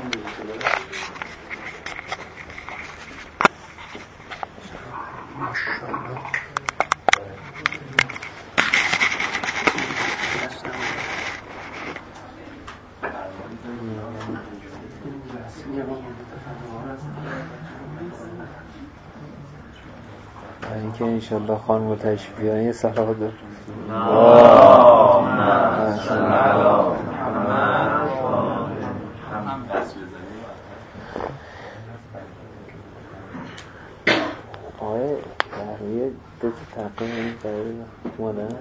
اینکه انشالله خانم تشریف بیارن یه صلوات دارم. آقای بحریه دو تا تقییم این برای اومدن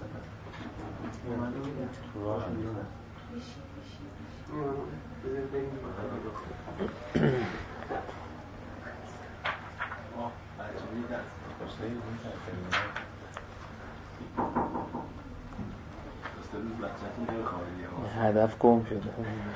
هدف گم شده.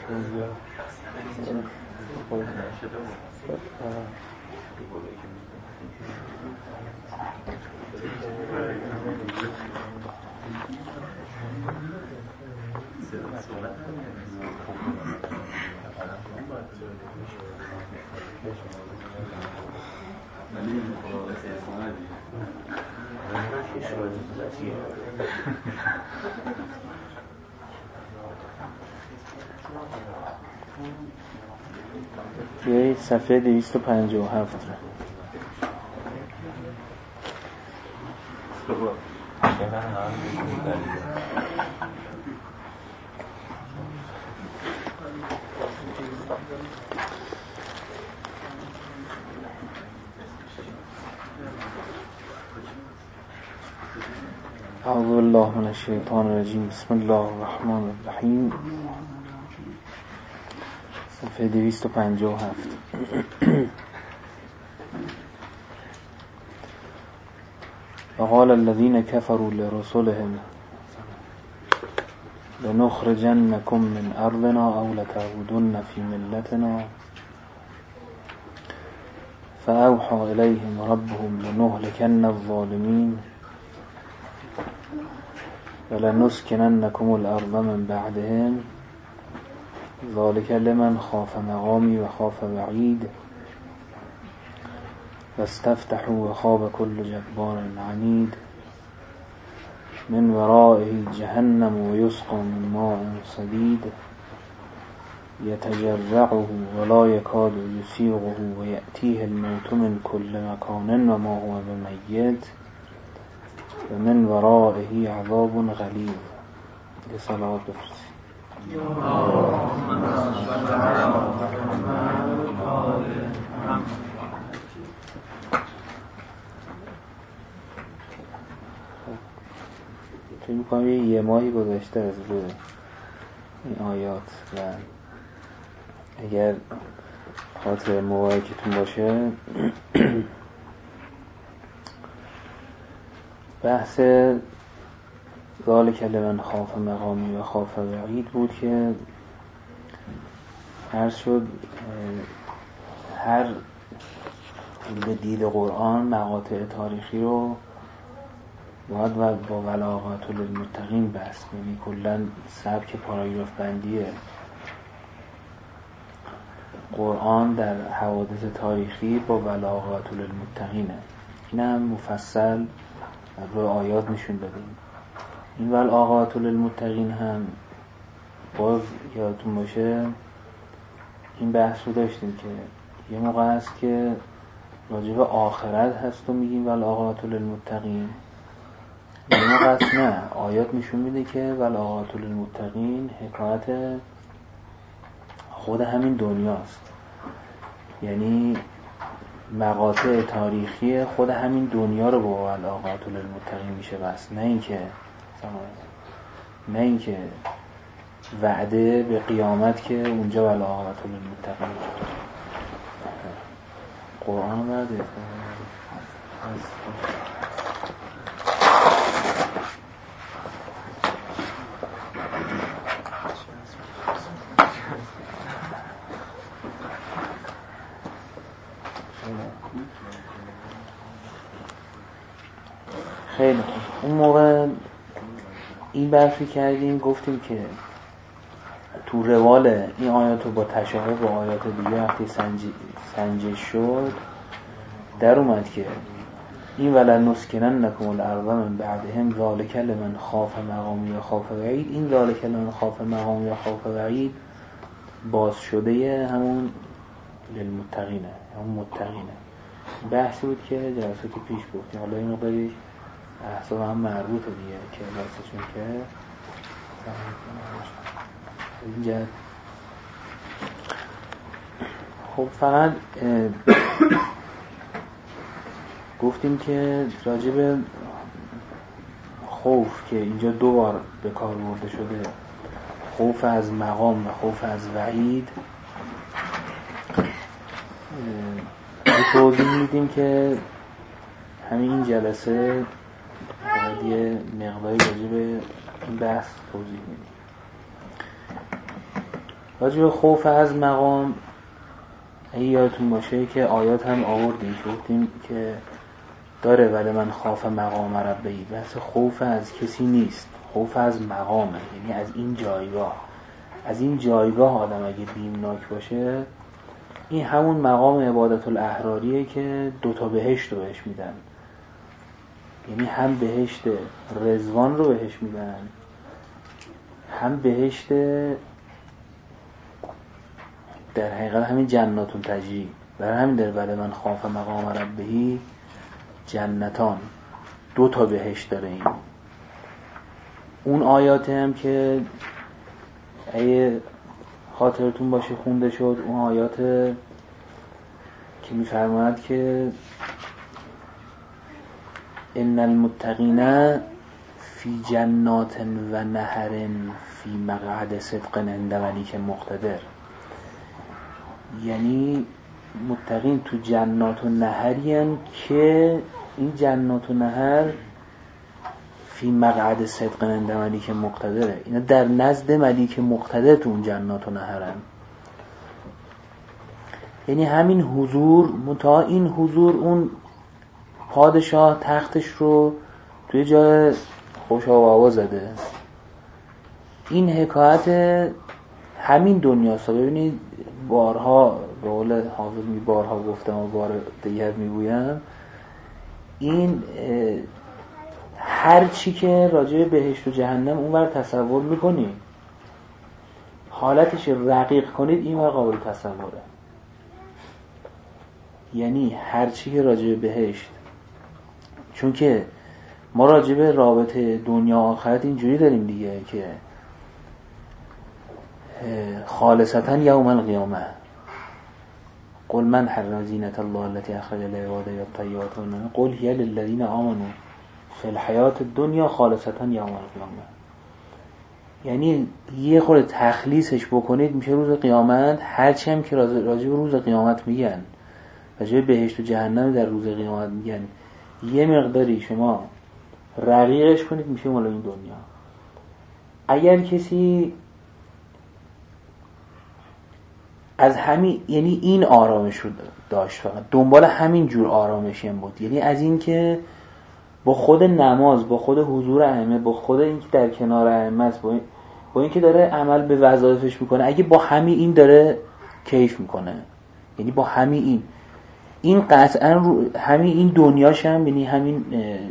بیایید صفحه 257 رو اعوذ بالله من الشیطان الرجیم. بسم الله الرحمن الرحیم. صفحه 257. وقال الذين كفروا لرسلهم لنخرجنكم من أرضنا أو لتعودن في ملتنا فأوحى إليهم ربهم لنهلكن الظالمين ولنسكننكم الأرض من بعدهم ذلك لمن خاف مقامي وخاف وعيد واستفتحوا وخاب كل جبار عنيد من ورائه جهنم ويسقى من ماء صديد يتجرعه ولا يكاد يسيغه ويأتيه الموت من كل مكان وما هو بميت ومن ورائه عذاب غليظ. لصلاة بفرس فکر می‌کنم یه ماهی گذشته از روی این آیات و اگر خاطر مبارکتون باشه بحث ذالک لمن خاف مقامی و خاف وعید بود که عرض شد هر به دید قرآن مقاطع تاریخی رو باید با بلاغات للمتقین بست، یعنی کلا سبک پاراگراف بندی قرآن در حوادث تاریخی با بلاغات للمتقینه. این هم مفصل روی آیات نشون دادیم. این بلاغات للمتقین هم باز یادتون باشه این بحث رو داشتیم که یه موقع هست که راجع به آخرت هست و میگیم بلاغات للمتقین، یه موقع هست نه، آیات نشون میده که بلاغات للمتقین حکایت خود همین دنیاست، یعنی مقاطع تاریخی خود همین دنیا رو با بلاغات للمتقین میشه بس، نه اینکه وعده به قیامت که اونجا بلاغات للمتقین قرآن وعده خیلی خوب. اون موقع این بحثی کردیم، گفتیم که تو روال این آیات رو با تشابه با آیات دیگه وقتی سنجش شد در اومد که این ولن نسکننکم الارض من بعدهم ذالک لمن خاف مقامی و خاف وعید. این ذالک لمن خاف مقامی و خاف وعید باز شده همون للمتقینه، همون متقینه. بحثی بود که جلسه که پیش گفتیم، حالا این مقداری احساب هم مربوطه دیگه که راستشون که اینجا خب فقط گفتیم که راجب خوف که اینجا دو بار به کار برده شده، خوف از مقام و خوف از وعید، توضیح میدیم که همین این جلسه باید یه مقداری راجب این بحث توضیح میدیم. راجب خوف از مقام اگه یادتون باشه که آیات هم آوردیم، گفتیم که داره ولی من خاف مقام ربی، بحث خوف از کسی نیست، خوف از مقامه، یعنی از این جایگاه. از این جایگاه آدم اگه بیمناک باشه، این همون مقام عبادت الاحراریه که دوتا بهشت رو بهش میدن، یعنی هم بهشت رضوان رو بهش میدن، هم بهشت در حقیقت همین جناتون تجری. برای همین در بله من خاف مقام ربی جنتان، دو تا بهشت داره این. اون آیات هم که اگه خاطرتون باشه خونده شد، اون آیات که میفرماید که ان المتقین فی جنات و نهر فی مقعد صدق عند ملیک مقتدر، یعنی متقین تو جنات و نهری هن که این جنات و نهر فی مقعد صدق عند ملیک مقتدره، اینا در نزد ملیک مقتدر تو اون جنات و نهرن. یعنی همین حضور متا این حضور اون پادشاه تختش رو توی جای خوش آوا زده. این حکایت همین دنیاست. ببینید بارها به قول حافظ بارها گفتم و بار دیگر میگویم، این هر چی که راجع به بهشت و جهنم اونور تصور میکنید حالتش رقیق کنید اینور قابل تصوره. یعنی هر چی که راجع به بهشت، چون که ما راجع به رابطه دنیا آخرت اینجوری داریم دیگه که خالصتا یوم القیامه قل من حرم زینت الله التي اخرج لعباده والطیبات قل هی للذین آمنوا فی الحیات الدنیا خالصتا یوم القیامه. یعنی یه خورده تخلیصش بکنید میشه روز قیامت. هرچی هم که راجع به روز قیامت میگن، راجع به بهشت و جهنم در روز قیامت میگن، یه مقداری شما رقیقش کنید میشه مال این دنیا. اگر کسی از همین، یعنی این آرامش رو داشت، فقط دنبال همین جور آرامشی هم بود، یعنی از این که با خود نماز، با خود حضور ائمه، با خود این که در کنار ائمه است، با این که داره عمل به وظایفش میکنه، اگه با همین این داره کیف میکنه، یعنی با همین این قطعا همین این دنیاش هم، یعنی همین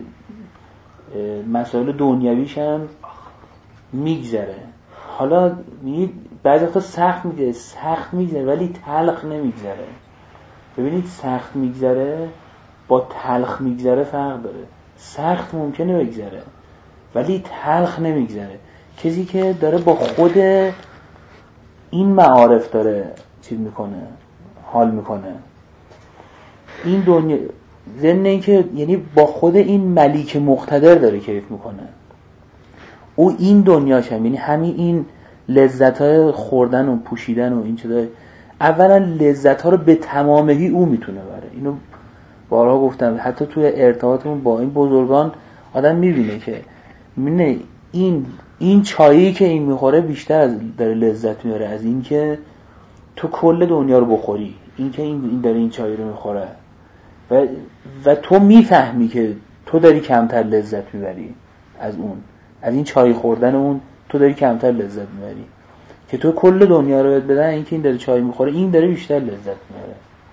مسائل دنیویش هم میگذره. حالا بعضی وقتا سخت میگذره ولی تلخ نمیگذره. ببینید سخت میگذره با تلخ میگذره فرق داره. سخت ممکنه بگذره ولی تلخ نمیگذره. کسی که داره با خود این معارف داره چیز میکنه، حال میکنه، این دنیا ضمن اینکه یعنی با خود این ملیک مقتدر داره کیف میکنه، او این دنیاش هم، یعنی همین این لذت‌های خوردن و پوشیدن و این چیزا، اولا لذت‌ها رو به تمامهی او میتونه بره. اینو بارها گفتم، حتی توی ارتباطمون با این بزرگان آدم میبینه که میبینه این چایی که این میخوره بیشتر از داره لذت میاره از این که تو کل دنیا رو بخوری. این که این داره این چایی رو میخوره و تو میفهمی که تو داری کمتر لذت میبری از اون، از این چای خوردن اون تو داری کمتر لذت میبری. که تو کل دنیا رو بهت بدن، این که این داره چای میخوره این داره بیشتر لذت میاره.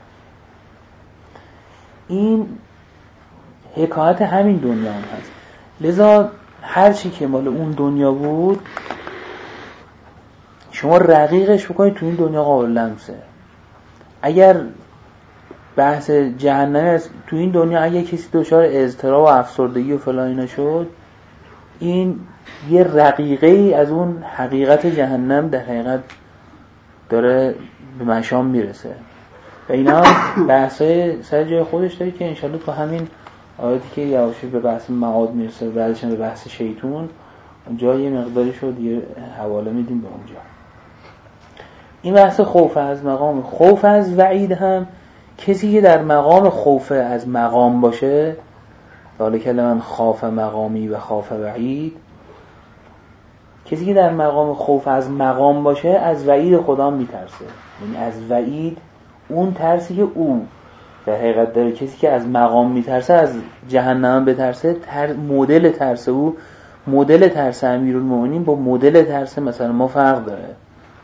این حکایت همین دنیا هم هست. لذا هر چی که مال اون دنیا بود شما رقیقش بکنید تو این دنیا قابل لمسه. اگر بحث جهنمی است تو این دنیا، اگه کسی دچار اضطراب و افسردگی و فلان اینا شد، این یه رقیقه ای از اون حقیقت جهنم در حقیقت داره به مشام میرسه و اینا بحثای سر جای خودش داره که انشالله تو همین آیاتی که یواشی به بحث معاد میرسه و بعدش به بحث شیطون اونجا یه مقداری شد یه حواله میدیم به اونجا. این بحث خوف از مقام، خوف از وعید هم کسی که در مقام خوف از مقام باشه، ذالک لمن خاف مقامی و خاف وعید، کسی که در مقام خوف از مقام باشه از وعید خدا میترسه. یعنی از وعید اون ترسی که او در حقیقت داره، کسی که از مقام میترسه از جهنم بترسه، مدل ترس او، مدل ترس امیرالمومنین با مدل ترس مثلا ما فرق داره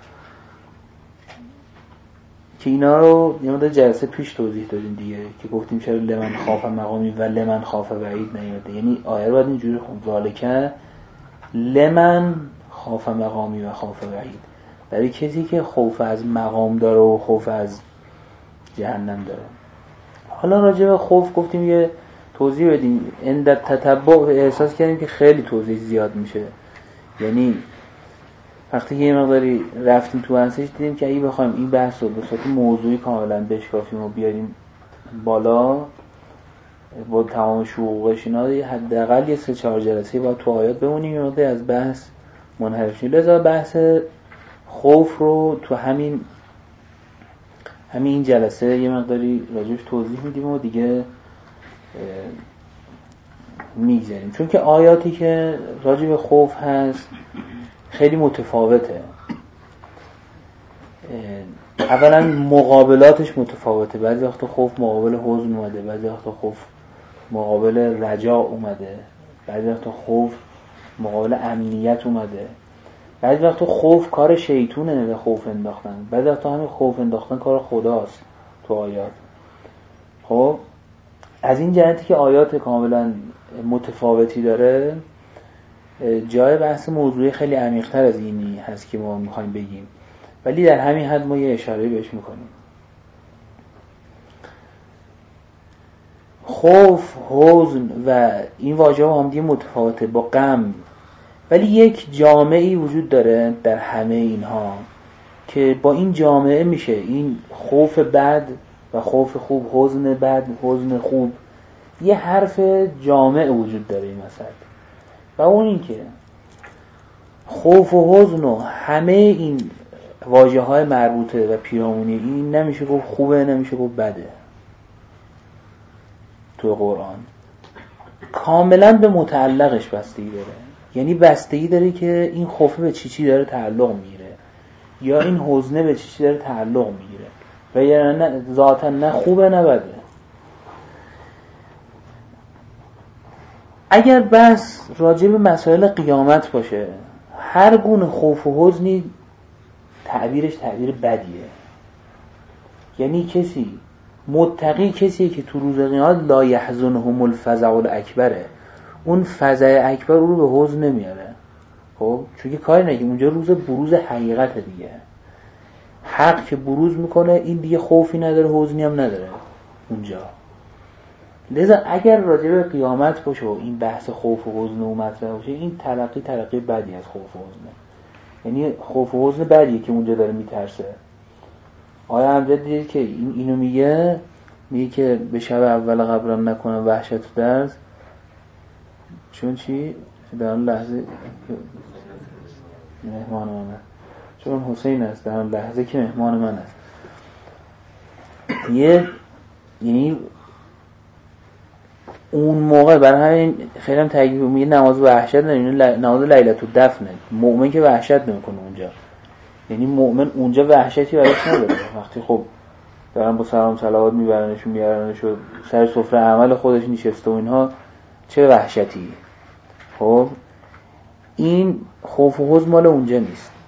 که اینا رو یه مدت جلسه پیش توضیح دادیم دیگه که گفتیم چرا لمن خاف مقامی و لمن خاف وعید نیومده. یعنی آیه رو باید اینجوری خوند، ذالک لمن خاف مقامی و خاف وعید، برای کسی که خوف از مقام داره و خوف از جهنم داره. حالا راجع به خوف گفتیم یه توضیح بدیم. عند تتبع احساس کردیم که خیلی توضیح زیاد میشه، یعنی وقتی که یه مقداری رفتیم تو بحثش دیدیم که اگه بخوایم این بحث رو به صورت موضوعی کاملا بشکافیم و بیاریم بالا با تمام شوقش اینا، حداقل یه 3-4 جلسه باید تو آیات بمونیم، یه مقداری از بحث منحرف شیم. لذا بحث خوف رو تو همین جلسه یه مقداری راجعش توضیح میدیم و دیگه میگذاریم، چون که آیاتی که راجع به خوف هست خیلی متفاوته. اولا مقابلاتش متفاوته، بعضی وقتا خوف مقابل حزن اومده، بعضی وقتا خوف مقابل رجا اومده، بعضی وقتا خوف مقابل امنیت اومده، بعضی وقتا خوف کار شیطونه به خوف انداختن، بعضی وقتا همین خوف انداختن کار خداست تو آیات. خب از این جهتی که آیات کاملا متفاوتی داره، جای بحث موضوعی خیلی عمیق‌تر از اینی هست که ما میخوایم بگیم، ولی در همین حد ما یه اشاره بهش میکنیم. خوف، حزن و این واژه ها هم دیگه متفاوته با غم، ولی یک جامعه‌ای وجود داره در همه اینها که با این جامعه میشه این خوف بد و خوف خوب، حزن بد، حزن خوب، یه حرف جامع وجود داره این وسط، و اون این که خوف و حزن و همه این واژه های مربوطه و پیرامونی این نمیشه گفت خوبه، نمیشه گفت بده. تو قرآن کاملا به متعلقش بستگی داره، یعنی بستگی داره که این خوفه به چی داره تعلق میگیره یا این حزنه به چی داره تعلق میگیره، و یعنی ذاتا نه خوبه نه بده. اگر بس راجع به مسائل قیامت باشه، هر گونه خوف و حزنی تعبیرش تعبیر بدیه. یعنی کسی متقی کسیه که تو روز قیامت لا یحزنهم الفزع الاکبره، اون فزع اکبر رو به حزن نمیاره. خب چون که کاری نگیم اونجا روز بروز حقیقت دیگه، حق که بروز میکنه این دیگه خوفی نداره حزنی هم نداره اونجا. لذا اگر راجع به قیامت باشه و این بحث خوف و حزن و مطرح باشه، این تلقی بدی از خوف و حزنه، یعنی خوف و حزن بدیه که اونجا داره میترسه. آیا همجا دیدید که اینو میگه که به شب اول قبرم نکنم وحشت و درز، چون چی؟ در اون لحظه مهمان من است، چون حسین است در اون لحظه که مهمان من است. یعنی اون موقع برای همین خیلی هم تاکید میگه نماز وحشت نه، نماز لیلة الدفن. مؤمن که وحشت نمیکنه اونجا، یعنی مؤمن اونجا وحشتی براش نداره. وقتی خب دارن با سلام صلوات میبرنش و سر سفره عمل خودش نشسته و اینها، چه وحشتی. خب این خوف و حزن مال اونجا نیست.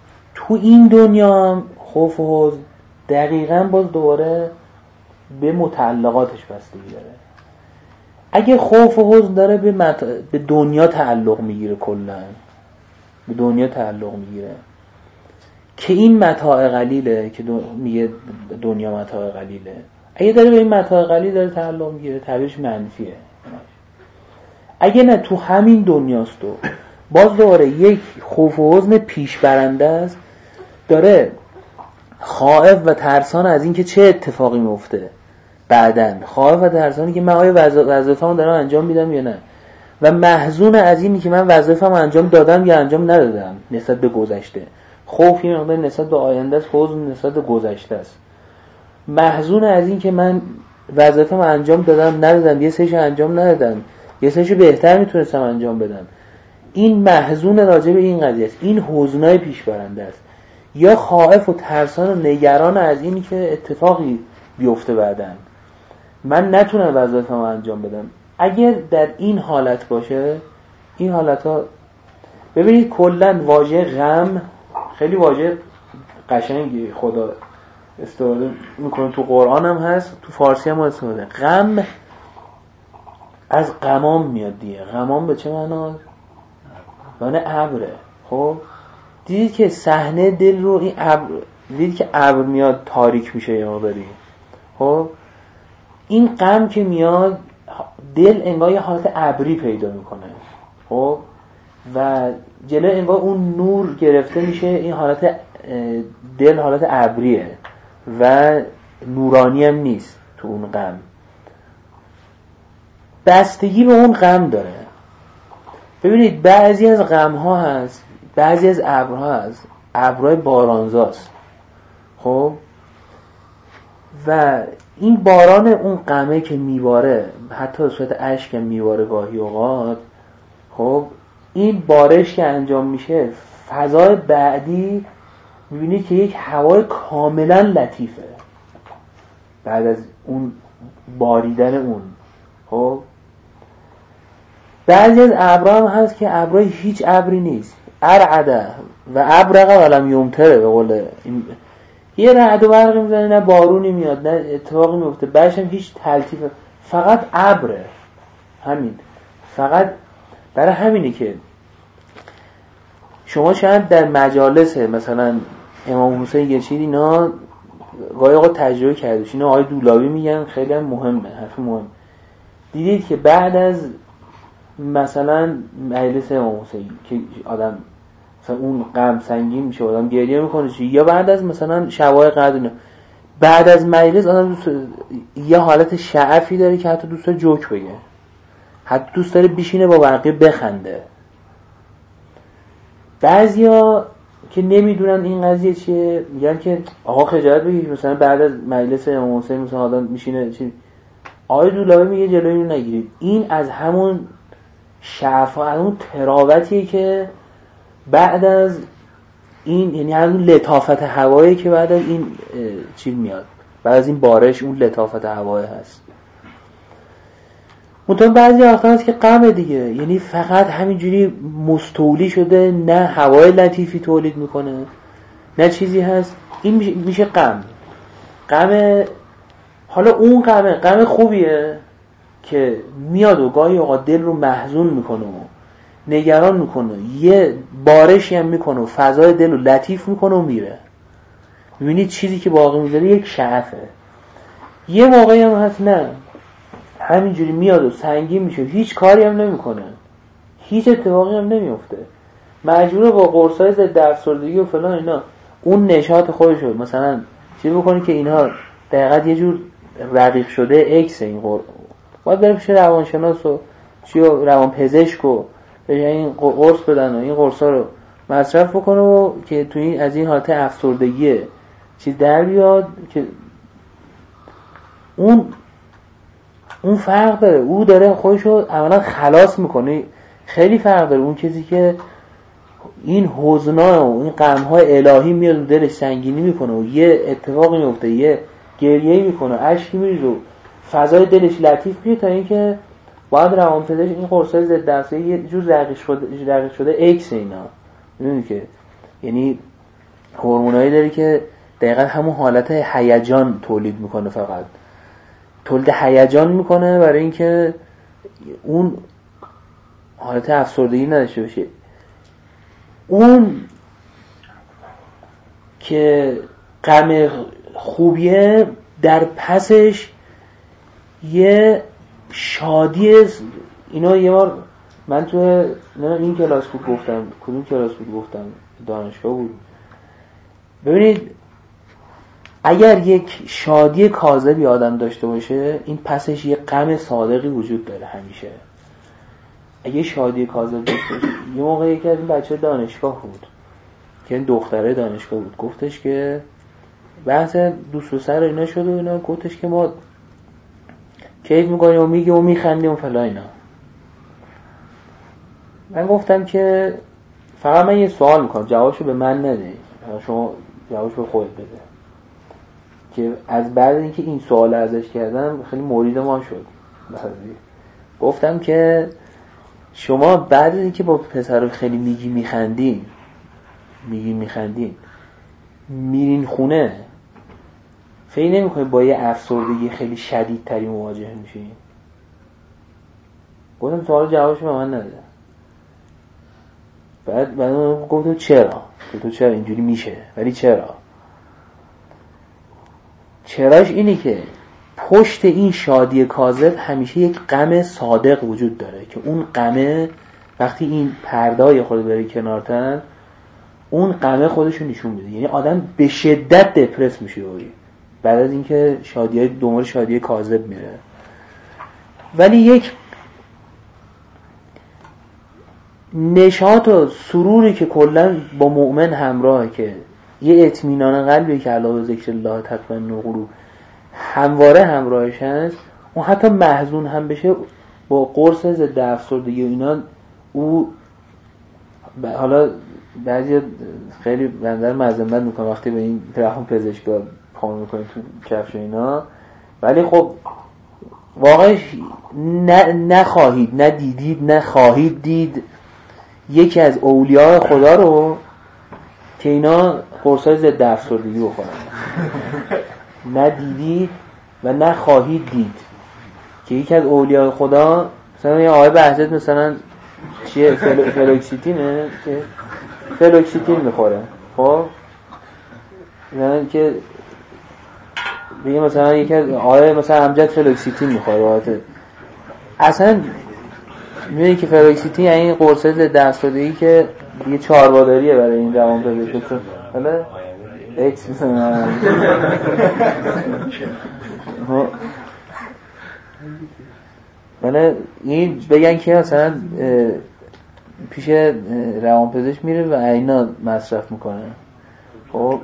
تو این دنیا هم خوف و حزن دقیقاً باز دوباره به متعلقاتش بستگی داره. اگه خوف و حزن داره به دنیا تعلق میگیره، کلاً به دنیا تعلق میگیره که این متاع قلیله، که میگه دنیا متاع قلیله. اگه داره به این متاع قلیل داره تعلق میگیره، تعبیرش منفیه. اگه نه تو همین دنیاست و باز دوباره یک خوف و حزن پیش برنده است، داره خائف و ترسان از این که چه اتفاقی میفته بعدن، خائف و ترسانی که من آیا وظیفه‌مو دارم انجام میدم یا نه، و محزون از اینی که من وظیفه‌مو انجام دادم یا انجام ندادم نسبت به گذشته. خوف یه مقدار نسبت به آینده است، حزن نسبت به گذشته است. محزون از این که من وظیفه‌مو انجام دادم ندادم، یه سریشو انجام ندادم، یه سریشو بهتر میتونستم انجام بدم. این محزون راجع به این قضیه است، این حزنای پیش برنده است. یا خائف و ترسان و نگران از اینی که اتفاقی بیفته بعدن، من نتونم وظیفه‌مو انجام بدم. اگر در این حالت باشه، این حالت‌ها ببینید کلاً واژه غم خیلی واژه قشنگی خدا استفاده میکنه، تو قرآن هم هست، تو فارسی هم استفاده. غم از غمام میاد دیگه. غمام به چه معناست؟ معنی ابره. خب دیدید که صحنه دل رو این ابر، دیدید که ابر میاد تاریک میشه یا بری. خب این غم که میاد دل انگار یه حالت ابری پیدا میکنه. خب و جلوی انگار اون نور گرفته میشه، این حالت دل حالت ابریه و نورانی هم نیست تو اون غم. بستگی به اون غم داره. ببینید بعضی از غم ها هست، بعضی از ابرها هست، ابرهای بارانزاست. خب و این باران اون غمه که میباره، حتی صورت اشک هم میباره گاهی اوقات، خب این بارش که انجام میشه، فضای بعدی میبینید که یک هوای کاملا لطیفه بعد از اون باریدن اون. خب بعضی از ابرها هم هست که ابرهای هیچ ابری نیست، ارعده و ابرقه ولم یمطره، به قول این یه رعد و برق میزنه، نه بارونی میاد نه اتفاقی میفته، بعدش هم هیچ تلطیفه، فقط ابره. همین فقط برای همینه که شما شاید در مجالس مثلا امام حسین گرشید اینا گاهی اوقات تجربه کردید، اینا آقای دولابی میگن خیلی هم مهمه، حرف مهم. دیدید که بعد از مثلا مجلس امام حسین که آدم مثلا اون غم سنگین میشه، آدم گریه میکنه، یا بعد از مثلا شبای قدر، بعد از مجلس آدم یه حالت شعفی داره که حتی دوست داره جوک بگه، حتی دوست داره بشینه با بقیه بخنده. بعضیا که نمیدونن این قضیه چیه میگن که آقا خجالت بگیر، مثلا بعد از مجلس امام حسین مثلا آدم میشینه چی. آقای دولابی میگه جلوی اینو نگیرید. این از همون شعفا، از اون تراوتیه که بعد از این، یعنی همون لطافت هوایی که بعد از این چیز میاد، بعد از این بارش اون لطافت هوایی هست. منطقه بعضی وقتا هست که غم دیگه، یعنی فقط همینجوری مستولی شده، نه هوای لطیفی تولید میکنه نه چیزی هست، این میشه غم. حالا اون غم خوبیه که میاد و گاهی اوقات دل رو محزون میکنه و نگران میکنه، یه بارشی هم میکنه و فضای دل رو لطیف میکنه و میره. میبینید چیزی که باقی میذاره یک شعفه. یه موقعی هم هست نه، همینجوری میاد و سنگین میشه، هیچ کاری هم نمیکنه، هیچ اتفاقی هم نمیفته، مجبوره با قرصای ضد افسردگی و فلان اینا اون نشاط خودش رو مثلا چیز بکنه که اینها دقیقاً یه جور رقیق شده اکس این باید بریم پیش روانشناس و روان پزشک و این قرص بدن و این قرصا رو مصرف بکنه و که تو این از این حالت افسردگی چیز در بیاد که اون فرق داره. او داره خودشو اولا خلاص میکنه، خیلی فرق داره. اون کسی که این حزنا و این غم‌های الهی میاد و دلش سنگینی میکنه و یه اتفاقی میفته، یه گریه‌ای میکنه، اشکی میریزه و فضای دلش لطیف میشه، تا اینکه باید روانپزشک این قرصای ضد افسردگی یه جور رقیق شده ایکس اینا، میدونی که یعنی هورمونایی داره که دقیقا همون حالت هیجان تولید میکنه، فقط تولید هیجان میکنه برای اینکه اون حالت افسردگی نداشته باشه. اون که غم خوبیه در پسش یه شادی. اینا یه بار من تو این کلاس بود گفتم، کدوم کلاس بود گفتم، دانشگاه بود. ببینید اگر یک شادی کاذبی آدم داشته باشه، این پسش یه غم صادقی وجود داره همیشه. اگه شادی کاذب داشته باشه، یه موقع یکی از این بچه دانشگاه بود که این دختره دانشگاه بود، گفتش که بحث دوست و سر اینا شد و اینا، گفتش که ما کیف میکنیم و میگیم و میخندیم و فلا اینا. من گفتم که فقط من یه سوال میکنم، جوابشو به من نده، شما جوابشو به خودت بده. که از بعد اینکه این سوال ازش کردم خیلی مرید ما شد. گفتم که شما بعد اینکه با پسر خیلی میخندین میرین خونه، فکر نمی‌کنید با یه افسردگی خیلی شدیدتری مواجه میشین؟ گفتم سوال جوابشو به من نده. بعد گفتم چرا اینجوری میشه؟ ولی چراش اینه که پشت این شادی کاذب همیشه یک غم صادق وجود داره که اون غم وقتی این پردای خود بره کنارتن، اون غم خودشو نشون میده. یعنی آدم به شدت دپرس میشه بعد از اینکه دنبال شادی کاذب میره. ولی یک نشاط و سروری که کلا با مؤمن همراهه، که یه اطمینان قلبی که علاوه ذکر الله تطمئن القلوب همواره همراهش هست، اون حتی محزون هم بشه با قرص ضد افسردگی و اینا، او حالا بعضی خیلی بندر مذمت میکنه وقتی به این طرفون پزشکا پا میکنه تو کفش اینا، ولی خب واقعش نخواهید، ندیدید، نخواهید دید یکی از اولیاء خدا رو که اینا قرصای ضد افسردگی بخورن. ندیدید و نخواهید دید که یکی از اولیاء خدا مثلا یه آقای بحثت مثلا چیه فلوکسیتینه که فلوکسیتین میخوره. خب یعنی که بگه مثلا یکی از آقای مثلا امجد فلوکسیتین میخوره، اصلا میدونی که فلوکسیتین یعنی این قرصه ضد افسردگی که دیگه چهارباداریه برای این روان پزشک. حالا اکس میسنن ولی این بگن که مثلا پیش روان پزشک میره و اینا مصرف میکنه. خب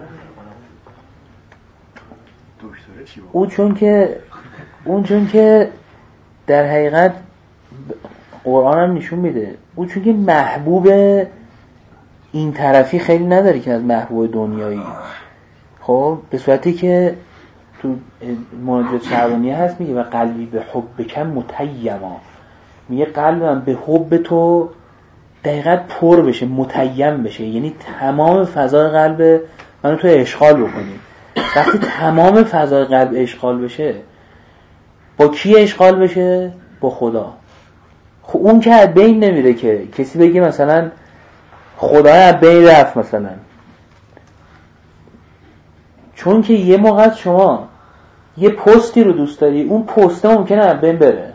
اون چون که در حقیقت قرآن هم نشون میده، اون چون که محبوب این طرفی خیلی نداره که از محبوب دنیایی. خب به صورتی که تو مناجات شعبانیه هست میگه و قلبی به حبک متیما، میگه قلبم به حب تو دقیقاً پر بشه، متیم بشه، یعنی تمام فضای قلب منو تو اشغال بکنی. وقتی تمام فضای قلب اشغال بشه، با کی اشغال بشه؟ با خدا. خب اون که از بین نمیره که کسی بگه مثلا خدا از بین رفت مثلا، چون که یه موقع شما یه پستی رو دوست داری، اون پست ممکنه از بین بره،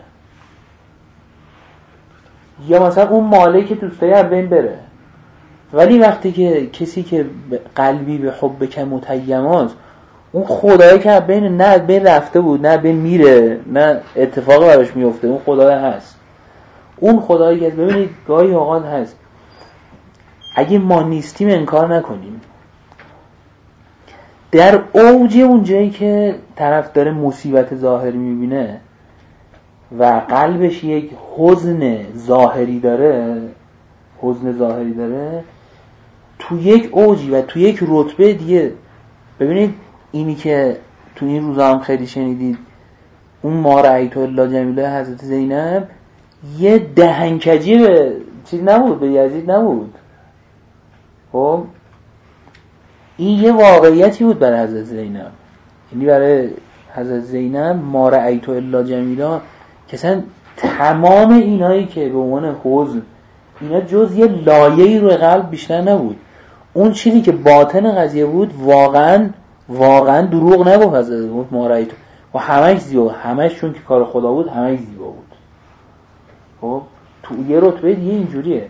یا مثلا اون ماله که دوست داری از بین بره. ولی وقتی که کسی که قلبی به حب که متیماست، اون خدایی که از بین نه از بین رفته بود، نه از بین میره، نه اتفاقی براش میفته، اون خدای هست. اون خدایی که ببینید گاهی اوقات هست اگه ما نیستیم انکار نکنیم. در اوج اون جایی که طرف داره مصیبت ظاهری میبینه و قلبش یک حزن ظاهری داره، تو یک اوجی و تو یک رتبه دیگه. ببینید اینی که تو این روزا هم خیلی شنیدید، اون ما رأیت الله جمیله حضرت زینب یه دهنکجی به چیز نبود، به یزید نبود. خب این یه واقعیتی بود برای حضرت زینب. یعنی برای حضرت زینب ما رأیت الا جمیلا که اصلا تمام اینایی که به عنوان حزن اینا جز یه لایه‌ای روی قلب بیشتر نبود. اون چیزی که باطن قضیه بود واقعا دروغ نگفت حضرت زینب. ما رأیت و همش زیبا، همش چون که کار خدا بود همش زیبا بود. خب تو یه رتبه دیگه اینجوریه،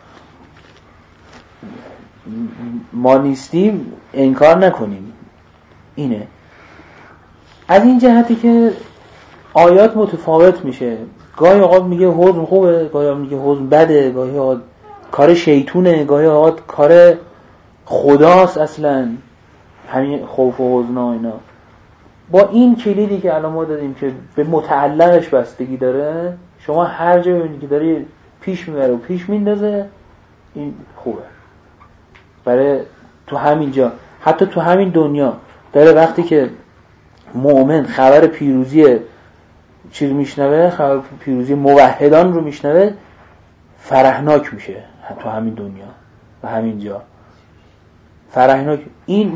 ما نیستیم انکار نکنیم. اینه از این جهتی که آیات متفاوت میشه. گاهی اوقات میگه حزن خوبه، گاهی اوقات میگه حزن بده، گاهی اوقات کار شیطونه، گاهی اوقات کار خداست اصلا همین خوف و حزن و اینا. با این کلیدی که الان ما دادیم که به متعلقش بستگی داره، شما هر جا ببینید که داره پیش میبره و پیش میندازه این خوبه. برای تو همین جا، حتی تو همین دنیا داره وقتی که مؤمن خبر پیروزی چیز میشنوه، خبر پیروزی موحدان رو میشنوه، فرحناک میشه. تو همین دنیا و همین جا فرحناک. این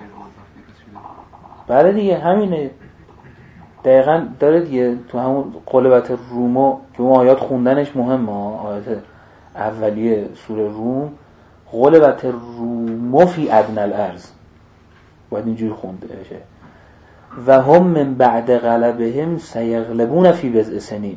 برای دیگه همینه دقیقاً داره دیگه. تو همون قلبت رومو که اون آیات خوندنش مهمه، آیات اولیه سوره روم، غلبت الروم فی ادنی الارض باید اینجوری خونده بشه. و هم من بعد غلبهم سیغلبون فی بضع سنین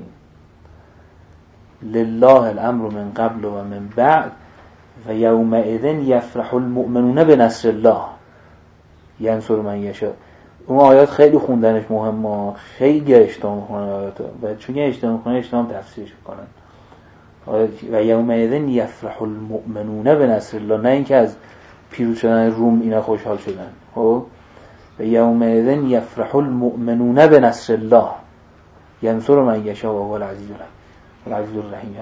لله الامر من قبل و من بعد و یومئذ یفرح المؤمنون بنصر الله ینصر من یشاء. اون آیات خیلی خوندنش مهمه، خیلی اشتباه میکنن آیات و چون اشتباه میکنن اشتباه تفسیرش میکنن. و یومئذ یفرح المؤمنون بنصر الله، نه اینکه از پیروز شدن روم اینا خوشحال شدن. خب و یومئذ یفرح المؤمنون بنصر الله ینصر من یشاء و هو العزیز الرحیم.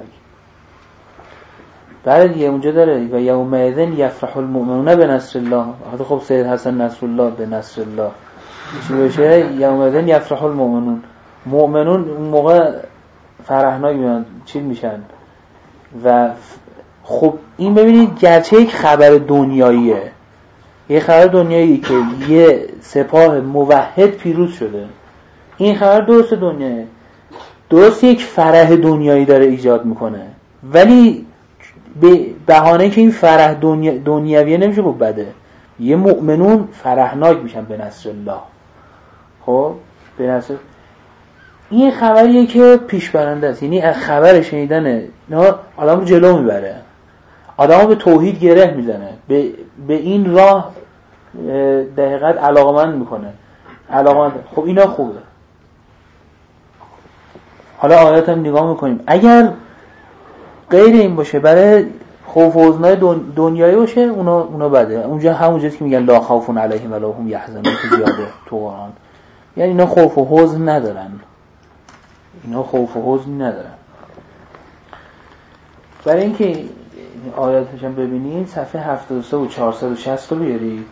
بعد دیگه اونجا داره و یومئذ یفرح المؤمنون بنصر الله. حتی خب سید حسن نصر الله به نصر الله چی بشه؟ یومئذ یفرح المؤمنون، مؤمنون اون موقع فرحناک میان چی میشن. و خب این ببینید گرچه یک خبر دنیاییه، یه خبر دنیایی که یه سپاه موحد پیروز شده، این خبر درست دنیاییه، درست یک فرح دنیایی داره ایجاد میکنه، ولی به بهانه که این فرح دنیویه نمیشه گفت بده. یه مؤمنون فرحناک میشن به نصر الله. خب به نصر این خبریه که پیش برنده است، یعنی از خبر شنیدن نه آدم رو جلو میبره، آدم رو به توحید گره میزنه، به این راه دقیقت علاقمند میکنه. خب اینا خوبه. حالا آیات هم نگاه میکنیم، اگر غیر این باشه برای خوف و حزنای دنیایی باشه اونا بده. اونجا همونجاست که میگن لا خوف علیهم ولا هم یحزنون که زیاده تو قرآن، یعنی اینا خوف و حزن ندارن، برای اینکه آیاتش هم ببینید صفحه 73 و 460 رو بیارید.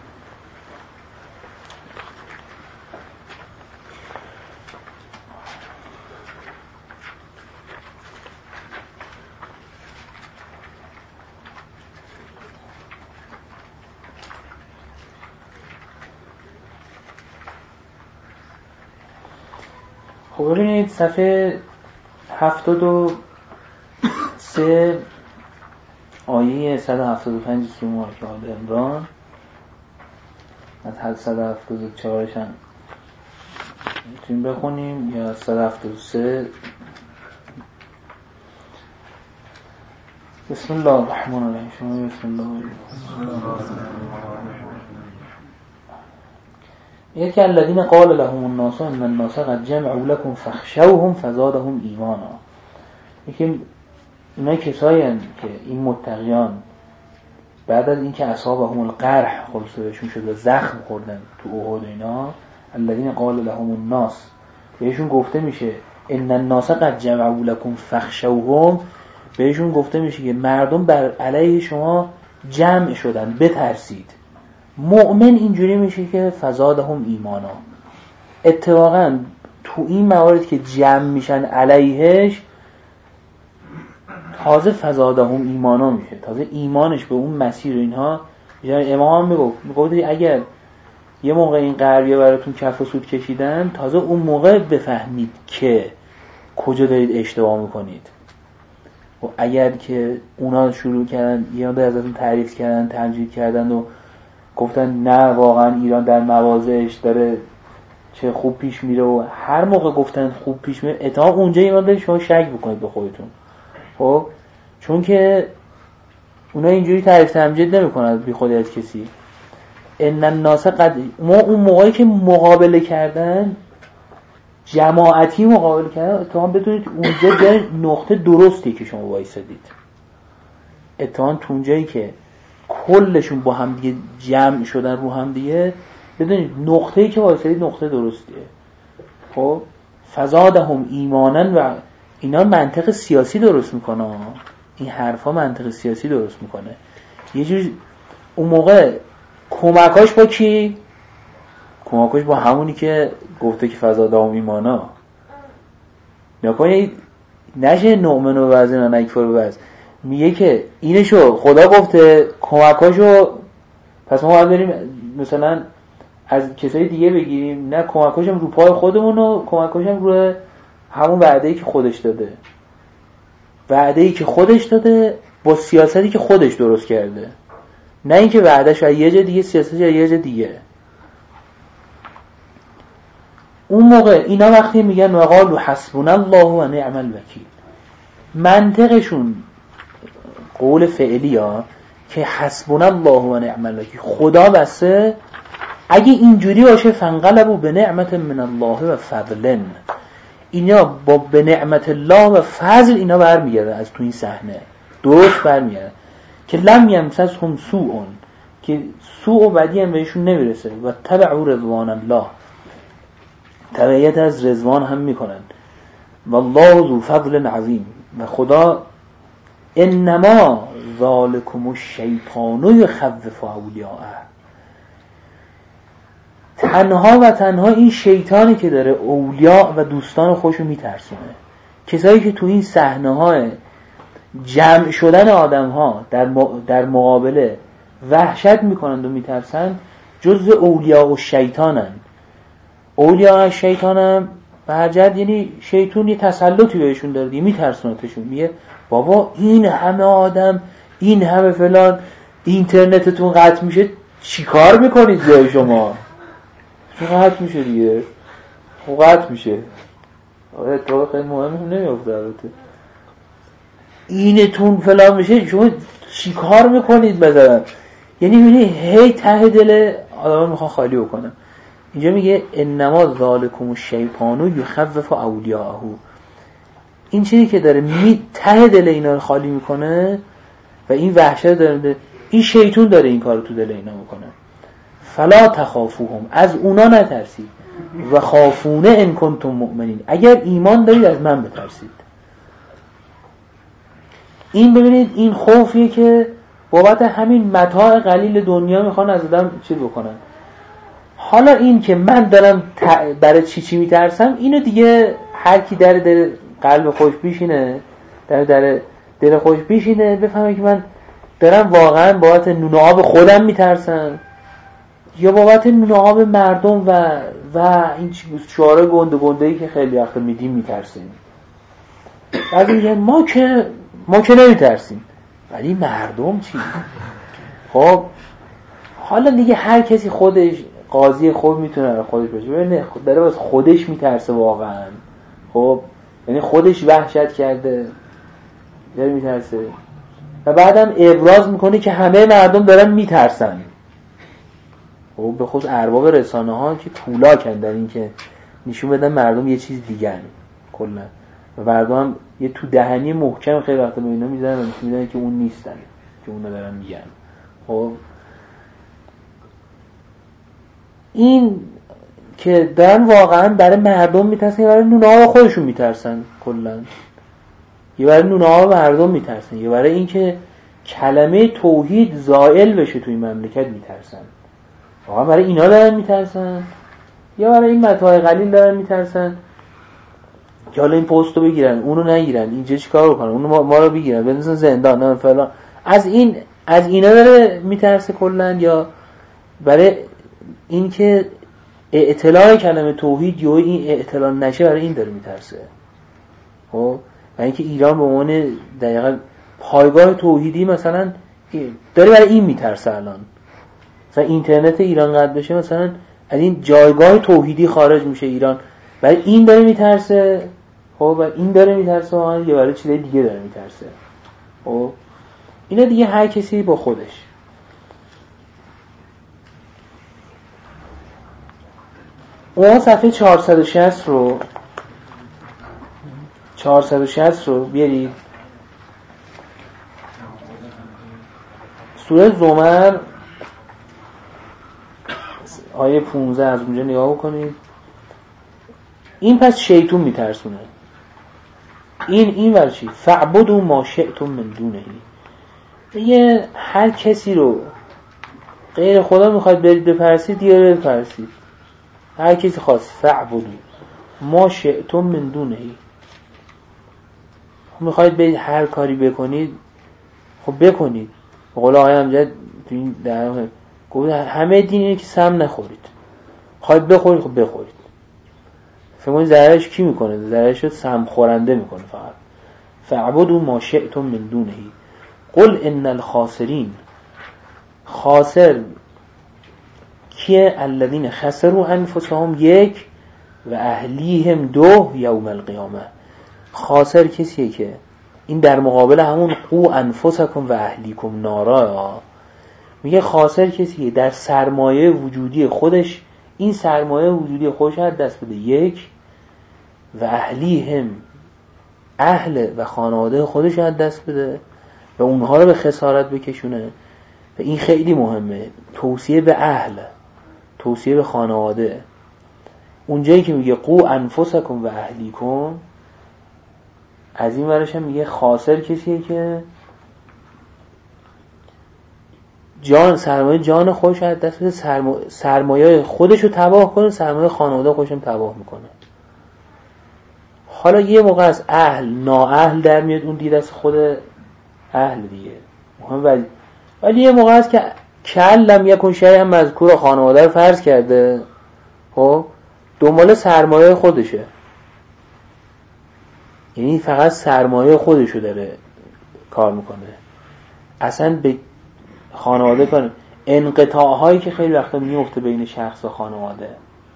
خب ببینید صفحه 73 آیه 175 سوره آل عمران از 174 هم میتونیم بخونیم یا 173. بسم الله الرحمن الرحیم. شما بسم الله یکی الذین قال لهم الناس ان الناس قد جمعوا لكم فاخشوهم فزادهم ایمانا. یکی اینا کسایی هستند که این متقیان بعد از اینکه اصابهم القرح خلاصه بهشون شد و زخم خوردن تو احد اینا، الذین قال لهم الناس بهشون گفته میشه ان الناس قد جمعوا لكم فاخشوهم، بهشون گفته میشه که مردم بر علیه شما جمع شدن بترسید. مؤمن اینجوری میشه که فزادهم ایمانا. اتفاقا تو این موارد که جمع میشن علیهش تازه فزادهم ایمانا میشه، تازه ایمانش به اون مسیر اینها یعنی امام میگفت اگر یه موقع این غربی‌ها براتون کف و سود کشیدن، تازه اون موقع بفهمید که کجا دارید اشتباه میکنید. و اگر که اونا شروع کردن یه مقدار ازتون تعریف کردن، تمجید کردن و گفتن نه واقعا ایران در مواضعش داره چه خوب پیش میره و هر موقع گفتن خوب پیش میره، اتهام اونجا یه مقدار شما شک بکنید به خودتون. خب چون که اونا اینجوری تعریف تمجید نمیکنن بی خودی از کسی. ان الناس قد ما اون موقعی که مقابله کردن، جماعتی مقابله کردن، اتهام بدونید اونجا جای نقطه درستی که شما وایسادید. اتهام تو اونجایی که کلشون با هم دیگه جمع شدن رو هم دیگه، بدونید نقطه‌ای که وایسادید نقطه درستیه. خب فزادهم ایمانا و اینا منطق سیاسی درست میکنه. این حرفا منطق سیاسی درست میکنه. یه جور اون موقع کمکاش با کی؟ کمکاش با همونی که گفته که فزادهم ایمانا. نکنید نشه نؤمن و بعضینا نکفر بعض. میگه که اینشو خدا گفته، کمکاشو پس ما باید بریم مثلا از کسای دیگه بگیریم. نه، کمکاشم رو پای خودمون و کمکاشم رو همون وعده‌ای که خودش داده. وعده‌ای که خودش داده با سیاستی که خودش درست کرده، نه اینکه وعدهش از یه جا دیگه، سیاستش از یه جا دیگه. اون موقع اینا وقتی میگن وقالوا حسبنا الله و نعم الوکیل، منطقشون قول فعلی ها که حسبنا الله و نعم الوکیل، خدا بسه. اگه اینجوری باشه فانقلبوا بنعمت من الله و فضل، اینا با به نعمت الله و فضل اینا برمیگردن از تو این صحنه، درست برمیگردن که لم یمسسهم سوء، که سوء و بدی هم بهشون نمیرسه. و تبعوا رضوان الله، تبعیت از رضوان هم میکنن. والله ذو فضل عظیم، و خدا انما ذالکم الشیطان یخوف اولیاءه، تنها و تنها این شیطانی که داره اولیاء و دوستان خوشو میترسونه. کسایی که تو این صحنه های جمع شدن آدم ها در مقابله وحشت میکنند و میترسن، جزء اولیاء و شیطانن. اولیاء و شیطانم به هر جهت یعنی شیطان یه تسلطی بهشون داره، میترسونتشون. میگه بابا این همه آدم، این همه فلان، اینترنتتون قطع میشه، چیکار میکنید جای شما؟ قطع میشه دیگه، قطع میشه. اتفاق خیلی مهمی هم نمیافته البته. اینتون فلان میشه، شما چیکار میکنید مثلا؟ یعنی میبینی هی ته دل آدم میخوان خالی بکنن. اینجا میگه انما ذالکم الشیطان یخوف اولیاءه، این چیزی که داره ته دل اینا رو خالی میکنه و این وحشت داره، این شیطان داره این کارو تو دل اینا میکنه. فلا تخافوهم، از اونا نترسید. و خافونه ان کنتم مؤمنین، اگر ایمان دارید از من بترسید. این ببینید این خوفیه که بابت همین متاع قلیل دنیا میخوان از آدم چی بکنن. حالا این که من دارم برای چی میترسم، اینو دیگه هر کی در قلب خوش بیشینه، در دل خوش بیشینه، بفهمه که من دارم واقعا بابت نون آب خودم میترسم یا بابت نون آب مردم و این شعار گنده‌ای که خیلی وقت میدیم میترسیم. بعضی میگن ما که نمیترسیم، ولی مردم چی؟ خب حالا دیگه هر کسی خودش قاضی خود میتونه خودش باشه. ببین داره واسه خودش میترسه واقعا. خب یعنی خودش وحشت کرده، داره میترسه و بعدم ابراز میکنه که همه مردم دارن میترسن. خب به خود ارباب رسانه ها که کولا کردن این که نشون بدن مردم یه چیز دیگه کلا، و مردم هم یه تو دهنی محکم خیلی وقتا به اینا میزنن و نشون میدن که اون نیستن که اونا دارن میگن. خب این که دارن واقعا برای مردم میترسن یا برای نونه ها خودشون میترسن، کلا یا برای نونه ها مردم میترسن یا برای اینکه کلمه توحید زائل بشه توی مملکت میترسن. واقعا برای اینا دارن میترسن یا برای این متاع قلیل دارن میترسن که حالا این پستو بگیرن اونو نگیرن، اینجا چیکار بکنن، اونو ما رو بگیرن بندازن زندان نه فلان. از این از اینا داره میترسه کلن، یا برای اینکه اعتلاع کلمه توحید یا این اعتلاع نشه برای این داره میترسه؟ خب برای اینکه ایران به عنوان دقیقاً پایگاه توحیدی مثلا داره برای این میترسه. الان مثلا اینترنت ایران قطع بشه مثلا از این جایگاه توحیدی خارج میشه ایران، برای این داره میترسه. خب برای این داره میترسه یا برای چیز دیگه داره میترسه؟ خب اینا دیگه هر کسی با خودش. اون صفحه 460 رو بیارید. سوره زمر آیه 15 از اونجا نگاه بکنید. این پس شیطون میترسونه. این ور چی؟ فعبدوا ما شئتم من دونه. یه هر کسی رو غیر خدا میخواید برید بپرسید دیگه برید بپرسید. هر کسی خواست فعبدوا ما شئتم من دونه. میخواید برید هر کاری بکنید خب بکنید. به قول آقای امجد تو این در گفت همه دین اینه که سم نخورید. خواید بخورید خب بخورید. فکر کنید ضررش کی میکنه؟ ضررش سم خورنده میکنه فقط. فعبدوا ما شئتم من دونه. قل ان الخاسرین، خاسر کیه؟ الذین خسروا انفسهم یک و اهلیهم دو یوم القیامه. خاسر کسیه که این در مقابل همون قو انفسکم و اهلیکم نارا. میگه خاسر کسیه در سرمایه وجودی خودش، این سرمایه وجودی خودش از دست بده یک، و اهلیهم اهل و خانواده خودش از دست بده و اونها رو به خسارت بکشونه. و این خیلی مهمه، توصیه به اهل، توصیه به خانواده. اونجایی که میگه قو انفسکم و اهلیکم، از این ورش هم میگه خاسر کسیه که سرمایه خودش رو از دست بده، سرمایه خودش رو تباه کنه، سرمایه خانواده خودش هم تباه میکنه. حالا یه موقع از اهل نااهل در میاد، اون دید از خود اهل دیگه مهم. ولی یه موقع هست که کلم یکون شیء مذکور خانواده رو فرض کرده، خب دنبال سرمایه خودشه، یعنی فقط سرمایه خودشو داره کار میکنه، اصلا به خانواده کنه. انقطاع هایی که خیلی وقتا میفته بین شخص و خانواده،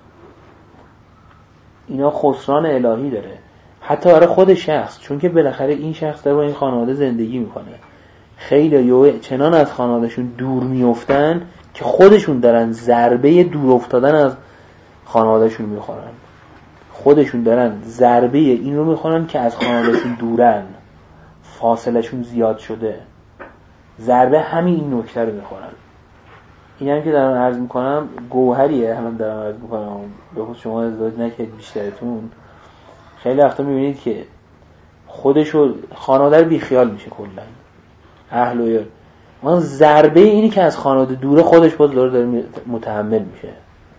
اینا خسران الهی داره حتی برای خود شخص، چون که بالاخره این شخص داره با این خانواده زندگی میکنه. خیلی چنان از خانوادهشون دور میفتن که خودشون دارن ضربه دور افتادن از خانوادهشون میخورن، خودشون دارن ضربه این رو میخورن که از خانوادهشون دورن، فاصله شون زیاد شده، ضربه همین این نکته رو میخورن. این هم که دارم عرض میکنم گوهریه، همین دارم عرض میکنم به خود شما ازدواج نکرد بیشترتون خیلی وقتا میبینید که خودشو خانواده رو بیخیال میشه کلا اهل و یار، اون ضربه اینی که از خانواده دوره خودش باز داره متحمل میشه.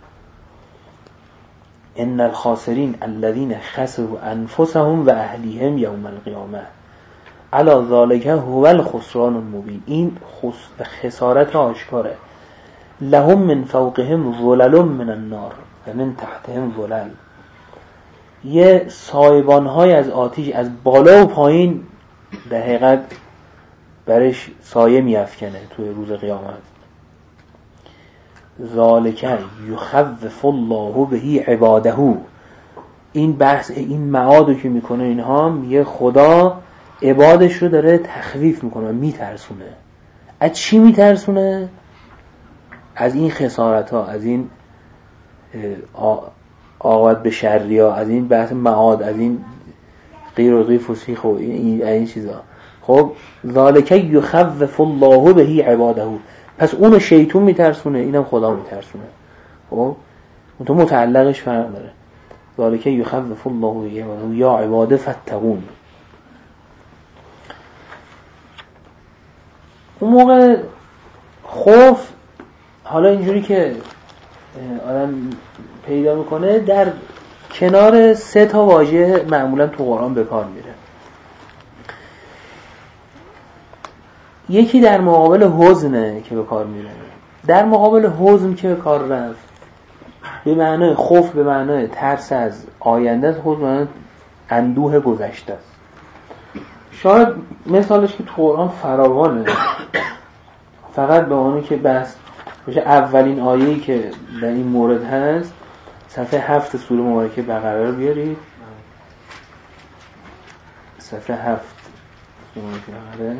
ان الخاسرین الذین خسروا انفسهم و اهلیهم یوم القیامه الا ذلک هو الخسران المبین. این خسارت آشکاره. لهم من فوقهم ظلل من النار و من تحتهم ظلل، یه سایبان‌های از آتش از بالا و پایین در حقیقت برش سایه میافکنه توی روز قیامت. ذالک یخوف الله به عباده. این بحث این معادو که میکنه اینها، میگه خدا عبادش رو داره تخویف میکنه، میترسونه. از چی میترسونه؟ از این خسارت ها، از این عاقبت به شریا، از این بحث معاد، از این غیر و غیر فسیخ و این چیزا. خب ذالک یخوف الله به عباده، پس اونو شیطون میترسونه، اینم خدا میترسونه. خب اون تو متعلقش فرق داره. ذالک یخوف الله به عباده یا عباده فاتقون. اون موقع خوف حالا اینجوری که آدم پیدا میکنه در کنار 3 واژه معمولا تو قرآن به کار میره. یکی در مقابل حزنه که به کار میره. در مقابل حزن که به کار رفت به معنای خوف، به معنای ترس از آینده است، حزن به معنای اندوه گذشته است. شاید مثالش که تو قرآن فراوانه، فقط به اونی که بس باشه اولین آیه‌ای که در این مورد هست صفحه 7 سوره مبارکه بقره رو بیارید. صفحه 7 سوره بقره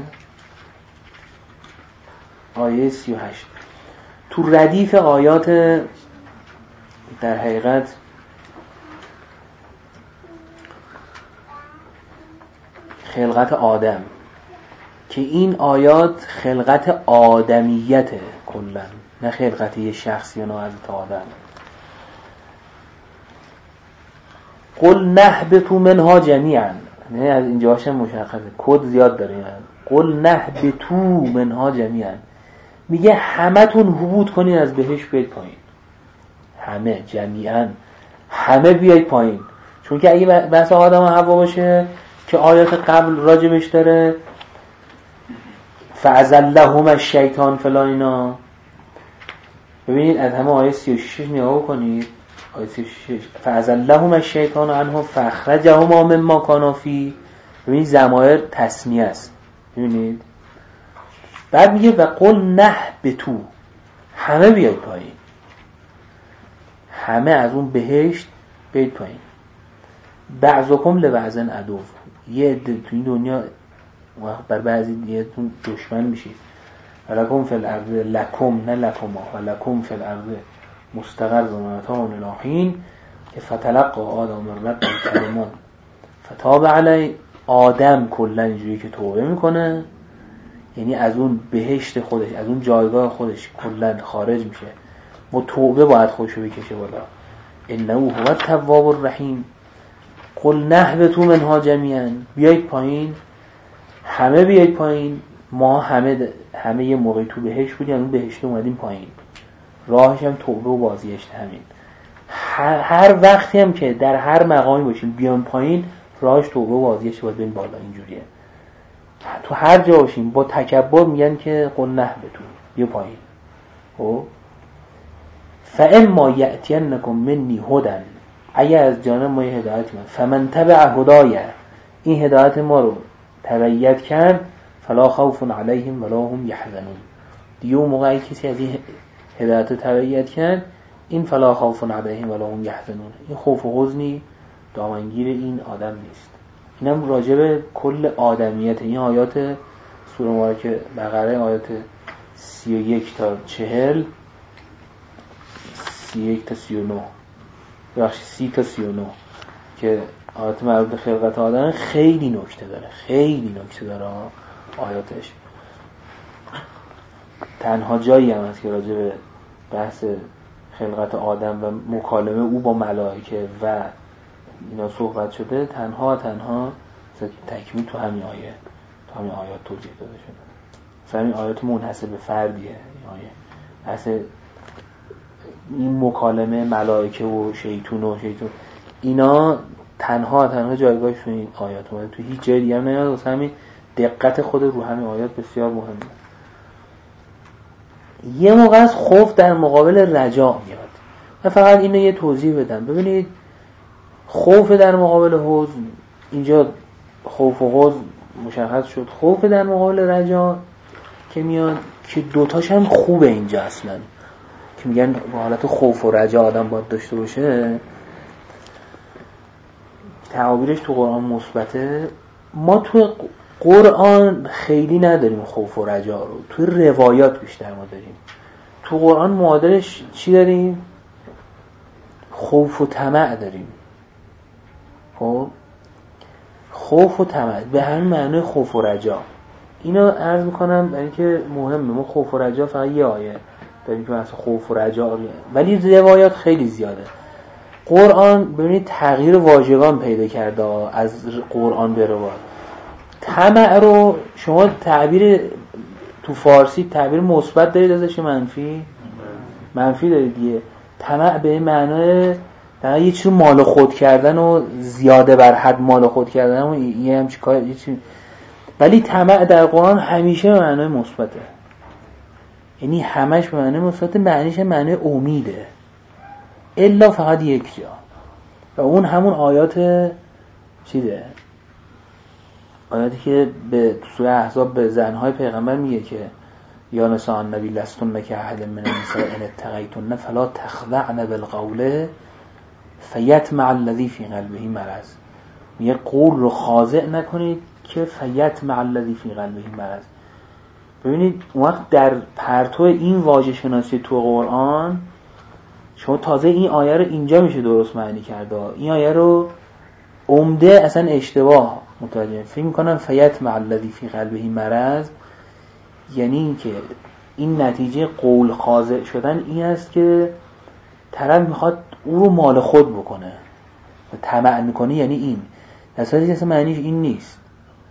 آیه 38. تو ردیف آیات در حقیقت خلقت آدم که این آیات خلقت آدمیته کلا، نه خلقت یه شخصی یا نه حضرت آدم. قل نهبطوا منها جمیعا، نه از اینجا هاشم مشخصه، کد زیاد داره این. قل نهبطوا منها جمیعا میگه همه تون هبوط کنین از بهش بیاید پایین. همه جمیعا، همه بیاید پایین. چون که اگه بحث آدم و حوا باشه که آیات قبل راجبش داره فَأَزَلَّهُمَا الشیطان فلان اینا، ببینید از همه آیه 36 نگاه کنید. آیه 36 فَأَزَلَّهُمَا الشیطان عنهم فَأَخْرَجَهُمَا مِمَّا كَانُوا فِيهِ. ببینید ضمایر تثنیه است، ببینید. بعد میگه و قل نهبطوا، همه بیاید پایین، همه از اون بهشت بیاید پایین. بعضکم لبعض عدو، یه عده تو این دنیا بر بعضی دیگه‌تون دشمن میشید. ولکم فی الارض، لکم نه لکما، ولکم فی الارض مستقر و متاع الی حین که فتلقى آدم من ربه کلمات فتاب علی. آدم کلا اینجوری که توبه میکنه، یعنی از اون بهشت خودش، از اون جایگاه خودش کلا خارج میشه، با توبه باید خودشو بکشه بالا. انه هو التواب الرحیم. قل نهبطوا منها جمیعا، بیایید پایین، همه بیایید پایین. ما همه یه موقعی تو بهشت بودیم، اون بهشت اومدیم پایین، راهش هم توبه و بازگشت. همین هر وقتی هم که در هر مقامی باشیم بیان پایین، راهش توبه و بازگشت باید بریم بالا. اینجوریه تو هر جا باشیم با تکبر میگن که قل نهبطوا، بیا پایین. خب فاما یاتینکم منی هدی، اگر از جانب ما یه هدایتی من، فمن تبع هدایه، این هدایت ما رو تبعیت کرد، فلا خوف علیهم ولا هم یحزنون. دیگه اون موقعی کسی از این هدایت رو تبعیت کرد، این فلا خوف علیهم ولا هم یحزنون، این خوف و حزنی دامنگیر این آدم نیست. اینم راجع به کل آدمیت. این آیات سوره مبارکه بقره آیات 31 تا 40، 31 تا 39، بخش 30 تا 39 که آیات مربوط به خلقت آدم خیلی نکته داره، خیلی نکته داره آیاتش. تنها جایی هم هست که راجع به بحث خلقت آدم و مکالمه او با ملائکه و اینا صحبت شده، تنها تکمیل تو همین آیه، تو همین آیات توضیح داده شده. همین آیات منحصر به فردیه. این آیه بحث این مکالمه ملائکه و شیطون اینا تنها جایگاهش تو این آیات اومده، تو هیچ جای دیگه هم نمیاد. واسه همین دقت خود رو همین آیات بسیار مهمه. یه موقع از خوف در مقابل رجا میاد. من فقط اینو یه توضیح بدم. ببینید خوف در مقابل حزن، اینجا خوف و حزن مشخص شد. خوف در مقابل رجا که میاد که دوتاش هم خوبه اینجا اصلا، که میگن با حالت خوف و رجا آدم باید داشته باشه. تعابیرش تو قرآن مثبته. ما تو قرآن خیلی نداریم خوف و رجا رو، تو روایات بیشتر ما داریم. تو قرآن معادلش چی داریم؟ خوف و طمع داریم. خب خوف و طمع به همین معنی خوف و رجا. اینو عرض میکنم برای اینکه مهمه. ما خوف و رجا فقط یه آیه داریم که مثلا خوف و رجا، ولی روایات خیلی زیاده. قرآن ببینید تغییر واژگان پیدا کرده از قرآن به روایات. طمع رو شما تعبیر تو فارسی تعبیر مثبت دارید، ازش منفی دارید دیگه. طمع به معنای در یه چیز مال خود کردن و زیاده بر حد مال خود کردن و یه همچین کار، یه چیز ولی طمع در قرآن همیشه به معنای مثبته، یعنی همش به معنای مثبته، معنیش معنای امیده، الا فقط یک جا، و اون همون آیات چیده، آیاتی که به سوره احزاب به زنهای پیغمبر میگه که یا نساء النبی لستن کاحد من النساء ان اتقیتن فلا تخضعن بالقول فیطمع الذی فی قلبه مرض. میگه قول رو خاضع نکنید که فیطمع الذی فی قلبه مرض. ببینید اون وقت در پرتو این واژه شناسی تو قرآن شما تازه این آیه رو اینجا میشه درست معنی کرده. این آیه رو عمده اصلا اشتباه متوجه فکر میکنم فیطمع الذی فی قلبه مرض، یعنی این که این نتیجه قول خاضع شدن این است که طرف میخواد او رو مال خود بکنه و طمع میکنه، یعنی این در صورتی اصلا معنیش این نیست.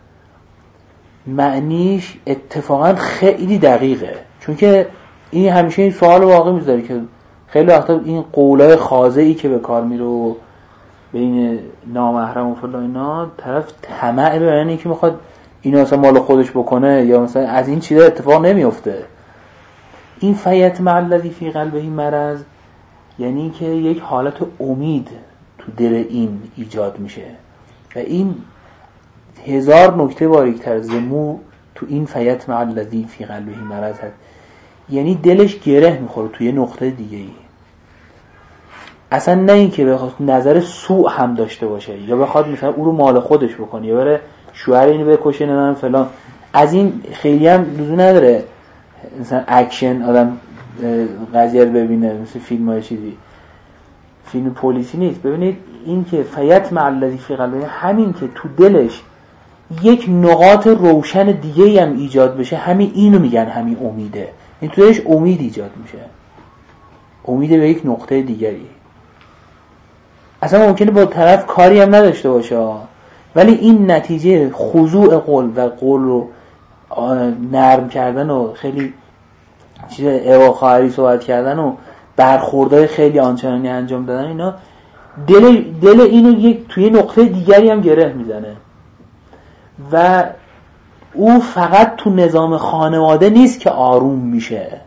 معنیش اتفاقا خیلی دقیقه، چون که این همیشه این سوال واقع میذاره که خیلی وقتا این قولای خاضعی که به کار میره بین نامحرم و فلان اینا، طرف طمع به معنی که میخواد اینو اصلا مال خودش بکنه یا مثلا از این چیزا اتفاق نمیفته. این فیطمع الذی فی قلبه مرض یعنی که یک حالت امید تو دل این ایجاد میشه و این 1000 نکته باریک‌تر زمو تو این فیطمع الذی فی قلبه مرض هست. یعنی دلش گره میخوره توی نقطه دیگه ای، اصلا نه این که بخواد نظر سوء هم داشته باشه یا بخواد مثلا او رو مال خودش بکنه یا بره شوهر اینو بکشه نه فلان، از این خیلی هم لزوم نداره مثلا اکشن آدم قضیه رو ببینه مثل فیلم های چیزی، فیلم پلیسی نیست. ببینید این که فیطمع الذی فی قلبه، همین که تو دلش یک نقاط روشن دیگه هم ایجاد بشه، همین اینو میگن همین امیده. این تو دلش امید ایجاد میشه، امید به یک نقطه دیگری. اصلا ممکنه با طرف کاری هم نداشته باشه ولی این نتیجه خضوع قول و قول رو نرم کردن و خیلی چیز اواخاری صحبت کردن و برخوردهای خیلی آنچنانی انجام دادن، اینا دل اینو یک توی نقطه دیگری هم گره میزنه و او فقط تو نظام خانواده نیست که آروم میشه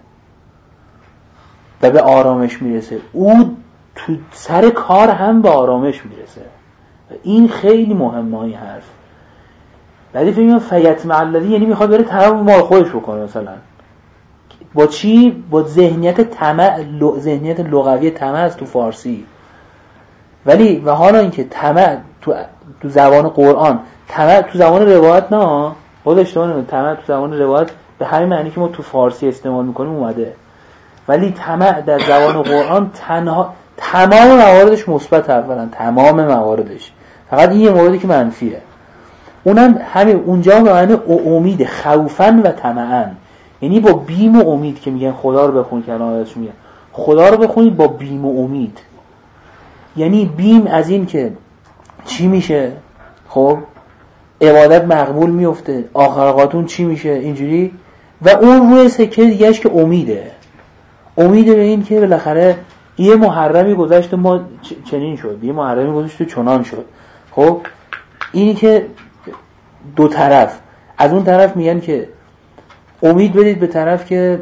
و به آرامش میرسه، او تو سر کار هم به آرامش میرسه. این خیلی مهمه این حرف. بعدی فکر می‌کنم فیطمع الذی یعنی میخواد بره طرف مال خودش بکنه، مثلا با چی؟ با ذهنیت طمع، ذهنیت لغوی طمع است تو فارسی، ولی و حالا اینکه طمع تو زبان قرآن، طمع تو زبان روایت نه، خود اشتباه نکنید، طمع تو زبان روایت به همین معنی که ما تو فارسی استعمال میکنیم اومده، ولی طمع در زبان قرآن تمام مواردش مثبت، اولا تمام مواردش، فقط این یه موردی که منفیه، اونم همین اونجا به معنی امید، خوفن و طمعن، یعنی با بیم و امید که میگن خدا رو بخون، که الان ازش میگن خدا رو بخونید با بیم و امید، یعنی بیم از این که چی میشه، خب عبادت مقبول میفته، آخرقاتون چی میشه اینجوری، و اون روی سکه دیگهش که امیده به این که بالاخره یه محرمی گذشت ما چنین شد، یه محرمی گذشت چنان شد. خب اینی که دو طرف، از اون طرف میگن که امید بدید به طرف که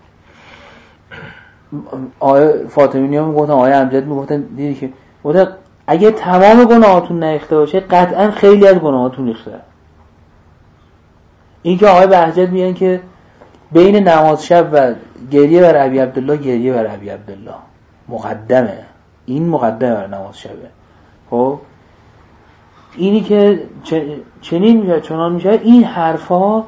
آیه فاطمی ها میگفتن، آیه امجد میگفتن، دیدی که اگه تمام گناهاتون نریخته باشه قطعا خیلی از گناهاتون ریخته. این که آقای بهجت میگن که بین نماز شب و گریه بر ابی عبدالله، گریه بر ابی عبدالله مقدمه، این مقدمه بر نماز شبه. خب اینی که چنین میشه چنان میشه، این حرفا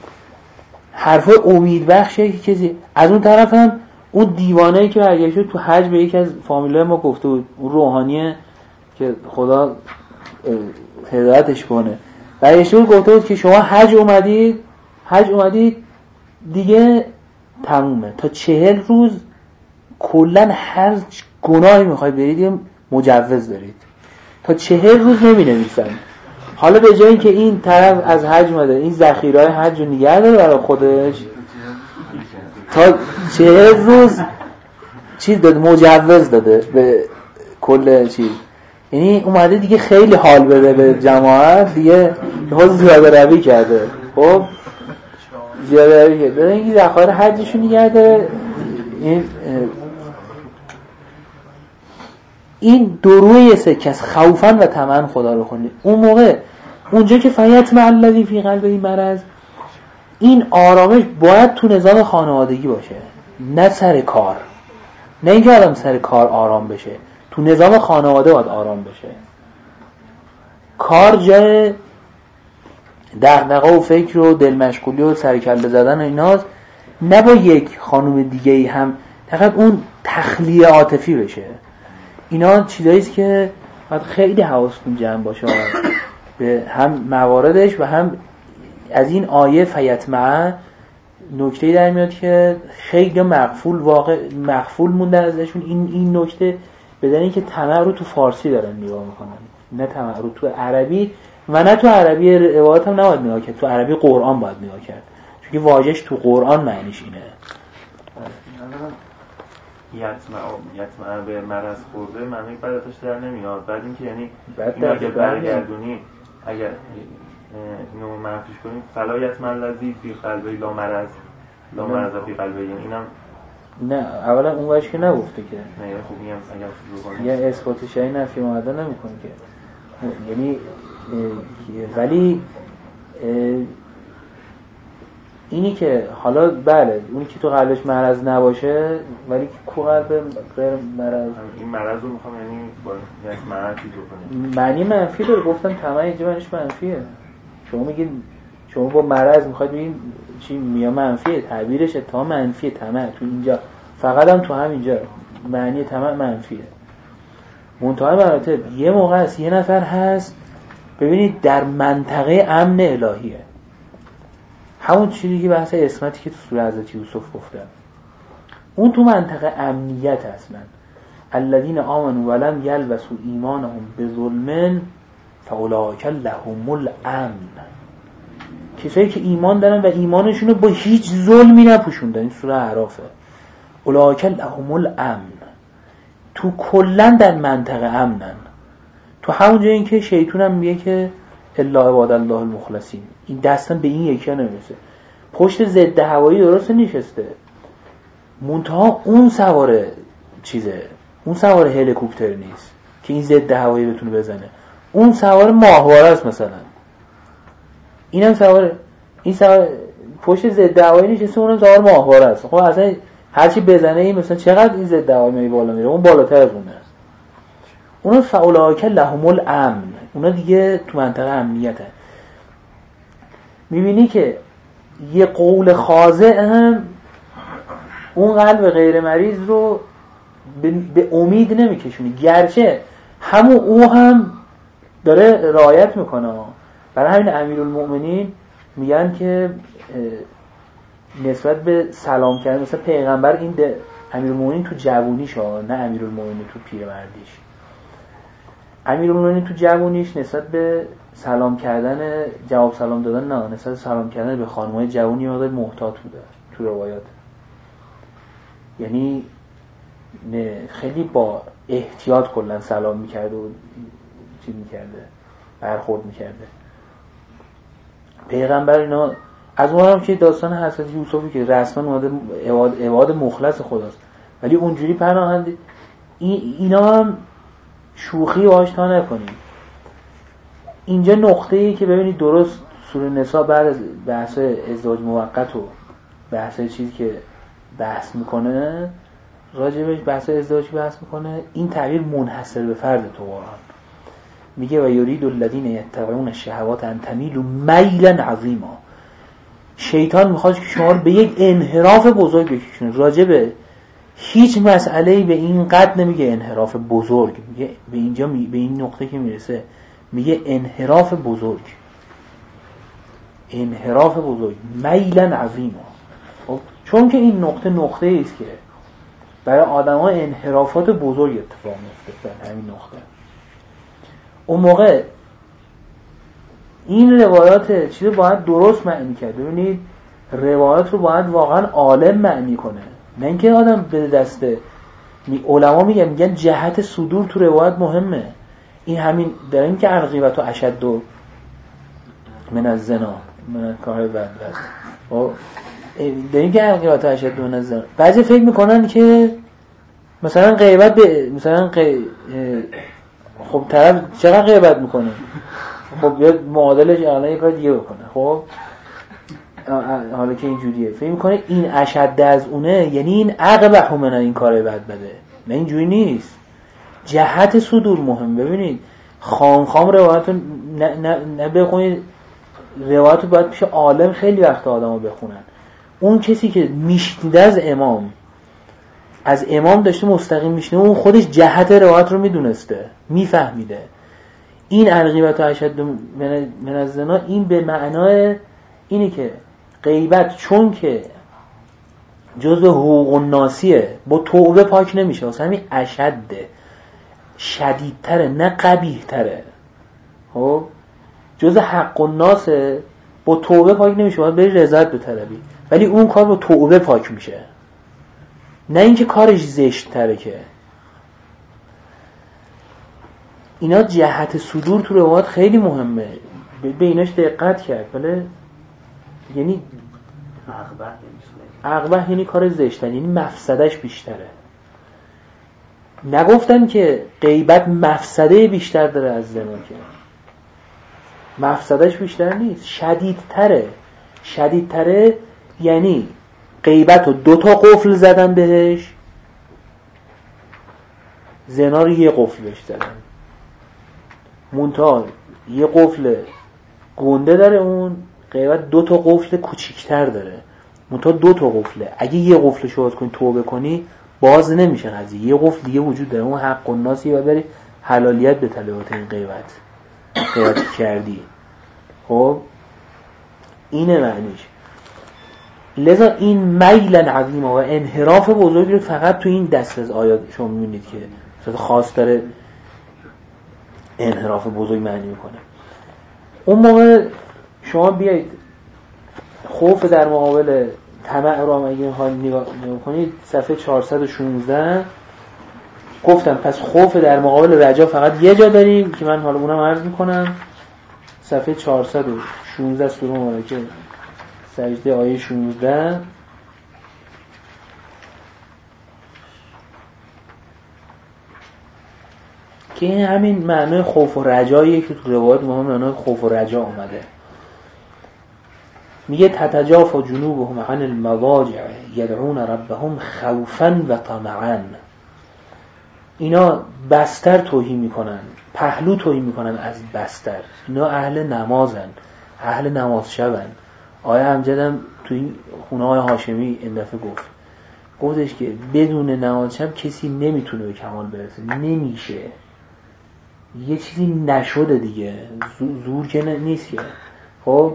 امید بخشه که کسی. از اون طرف هم اون دیوانه‌ای که برگشت تو حج به یکی از فامیلای ما گفته بود، اون روحانیه که خدا هدایتش کنه، برگشت بود گفته بود که شما حج اومدید دیگه تمومه، تا 40 روز کلن هر گناهی میخواید برید مجوز دارید، تا 40 روز نمی‌نویسن. حالا به جای اینکه این طرف از حج اومده این ذخیره‌های حج رو نگه داره برای خودش، تا 40 روز چیز داده، مجوز داده به کل چیز، یعنی اومده دیگه خیلی حال بده به جماعت، دیگه خود زیاده روی کرده. خب زیاده که داره این ذخایر حجشون نگه داره. این دروی سکه است، خوفاً و طمعاً خدا رو خوندی. اون موقع اونجا که فیطمع الذی فی قلبه مرض، این آرامش باید تو نظام خانوادگی باشه، نه سر کار. نه اینکه آدم سر کار آرام بشه، تو نظام خانواده باید آرام بشه. کار جای دغدغه و فکر و دل مشغولی و سر کله زدن و ایناست، نه با یک خانم دیگه ای هم فقط اون تخلیه عاطفی بشه. اینا چیزایی است که باید خیلی حواستون جمع باشه به هم مواردش و هم از این آیه فیطمع نکته‌ای در میاد که خیلی مغفول موندن ازشون این نکته، بدن اینکه طمع رو تو فارسی دارن نگاه میکنن، نه طمع رو تو عربی و نه تو عربی روایت هم نباید نگاه کرد، تو عربی قرآن باید نگاه کرد، چون که واژه‌اش تو قرآن معنیش اینه. یطمع به مرض خورده معنی بعدش در نمیاد. بعد اینکه یعنی این اگه برگردونی، اگر اینو منفیش کنیم فلا یطمع الذی فی قلبه لا مرض فی قلبه، یعنی اینم نه اولا اون وجه که نگفته که نه. خب میگم اگر شروع کنیم یه اثبات شیء نفی معادل نمیکنه که، یعنی ولی اینی که حالا بله اونی که تو قلبش مرض نباشه ولی کو قلب غیر مرض، این مرض رو میخوام یعنی با یطمع چیز بکنیم معنی منفی داره. گفتم طمع اینجا معنیش منفیه. شما میگید شما با مرض میخواید بگید چی میگه منفیه، تعبیرش اتهام منفیه. طمع تو اینجا فقط هم تو همینجا معنی طمع منفیه. منتهای مراتب یه موقع است یه نفر هست ببینید در منطقه امن الهیه، همون چیزی که بحث عصمتی که تو سوره حضرت یوسف گفتم، اون تو منطقه امنیت هست. من الذین آمنوا ولم یلبسوا ایمانهم بظلم فاولئک لهم الامن، کسایی که ایمان دارن و ایمانشون رو با هیچ ظلمی نپوشوندن. این سوره اعرافه. اولئک لهم الامن، تو کلن در منطقه امنن. تو همون جایی این که شیطان هم میگه که الا عباد الله المخلصین، این دستم به این یکی ها نمیرسه. پشت ضد هوایی درست نشسته، منتها اون سوار چیزه، اون سوار هلیکوپتر نیست که این ضد هوایی بتونه بزنه، اون سوار ماهواره است مثلا. اینم سوار، این سوار پشت ضد هوایی نشسته، اونم سوار ماهواره است. خب اصلا هرچی بزنه این مثلا چقدر این ضد هوایی می بالا میره، اون بالاتر از اونه است. اونا فاولئک لهم الامن، اونا دیگه تو منطقه امنیت هست. میبینی که یه قول خاضع هم اون قلب غیر مریض رو به امید نمیکشونه، گرچه همون او هم داره رعایت میکنه. برای همین امیرالمؤمنین میگن که نسبت به سلام کردن مثلا پیغمبر این امیرالمؤمنین تو جوونیش نه امیرالمؤمنین تو پیرمردیش. امیرالمؤمنین تو جوونیش نسبت به سلام کردن، جواب سلام دادن نه، نسبت به سلام کردن به خانم‌های جوونی مقدار محتاط بوده تو روایات. یعنی خیلی با احتیاط کلا سلام میکرده و چی میکرده، برخورد میکرده. پیغمبر اینا از اون هم که داستان حضرت یوسفی که رسما اومده عباد مخلص خداست، ولی اونجوری پناهنده. اینا هم شوخی باهاش تا نکنیم. اینجا نقطه‌ای که ببینید درست سوره نساء بعد از بحث ازدواج موقت و بحث چیزی که بحث میکنه راجبش، بحث ازدواجی بحث میکنه، این تغییر منحصر به فرد تو قرآن میگه و یرید الذین یتبعون الشهوات ان تمیلوا میلا عظیما. شیطان میخواد که شما رو به یک انحراف بزرگ بکشونه. راجب هیچ مسئله‌ای به این قد نمیگه انحراف بزرگ، میگه به اینجا به این نقطه که میرسه میگه انحراف بزرگ، انحراف بزرگ میلا عظیما. چون که این نقطه ایست که برای آدم‌ها انحرافات بزرگ اتفاق میفته در همین نقطه. اون موقع این روایات چیزی باید درست معنی کرد. ببینید روایات رو باید واقعا عالم معنی کنه، نه اینکه آدم به دسته. علما میگن جهت صدور تو روایت مهمه. این همین در این که الغیبت و اشد من الزنا، من کار بد بد داریم که غیبت اشد من الزنا. بعضی فکر میکنن که مثلا غیبت مثلا خب طرف چقدر غیبت میکنه، خب بیاد معادلش الان یه کار دیگه بکنه. خب حالا که اینجوریه فکر میکنه این اشد از اونه، یعنی این اقبح من این کار بد بده. نه اینجوری نیست، جهت صدور مهم. ببینید خام روایتو نه بخونید، روایتو باید پیش عالم خیلی وقت آدمو بخونن. اون کسی که میشنیده از امام داشته مستقیم میشنه، اون خودش جهت روایت رو میدونسته، میفهمیده. این الغیبت اشد من الزنا این به معنای اینی که غیبت چون که جزء حقوق الناسیه با توبه پاک نمیشه، واسه همین اشده، شدیدتره نه قبیحتره. خب جزء حق الناسه، با توبه پاک نمیشه، باید بری رضایت بطلبی، ولی اون کار با توبه پاک میشه، نه اینکه کارش زشت تره. که اینا جهت صدور تو روایات خیلی مهمه، به ایناش دقت کرد. بله یعنی اقبح یعنی کار زشت، یعنی مفسدش بیشتره. نگفتن که غیبت مفسده بیشتر داره از زنا، که مفسدش بیشتر نیست، شدیدتره یعنی غیبت رو 2 قفل زدن بهش، زنا رو 1 قفل بهش زدن. منتها 1 قفل گنده داره، اون غیبت 2 قفل کوچیکتر داره. منتها 2 قفله، اگه 1 قفل شواز کنی توبه کنی باز نمیشه قضیه، 1 قفل دیگه وجود داره، اون حق الناسی و بری حلالیت به طلبات این غیبت کردی. خب اینه معنیش. لذا این میل عظیم و انحراف بزرگی رو فقط تو این دست از آیات شما می‌بینید که صورت خاص داره انحراف بزرگ معنی میکنه. اون موقع شما بیایید خوف در مقابل طمع رو هم اگه حال نگاه کنید صفحه 416 گفتم پس خوف در مقابل رجا فقط یه جا داریم که من حالا اونم عرض میکنم. صفحه 416 سوره مبارکه سجده آیه 16 که این همین معنی خوف و رجاییه که تو روایات مهم معنی خوف و رجا اومده. میگه تتجافا جنوبهم عن المضاجع یدعون ربهم خوفا و طمعا. اینا بستر توهی میکنن، پهلو توهی میکنن از بستر. اینا اهل نمازن، اهل نماز شبن. آیه امجدم توی این خونه های هاشمی این دفعه گفتش که بدون نماز شب کسی نمیتونه به کمال برسه، نمیشه، یه چیزی نشده دیگه، زور که نیست که. خب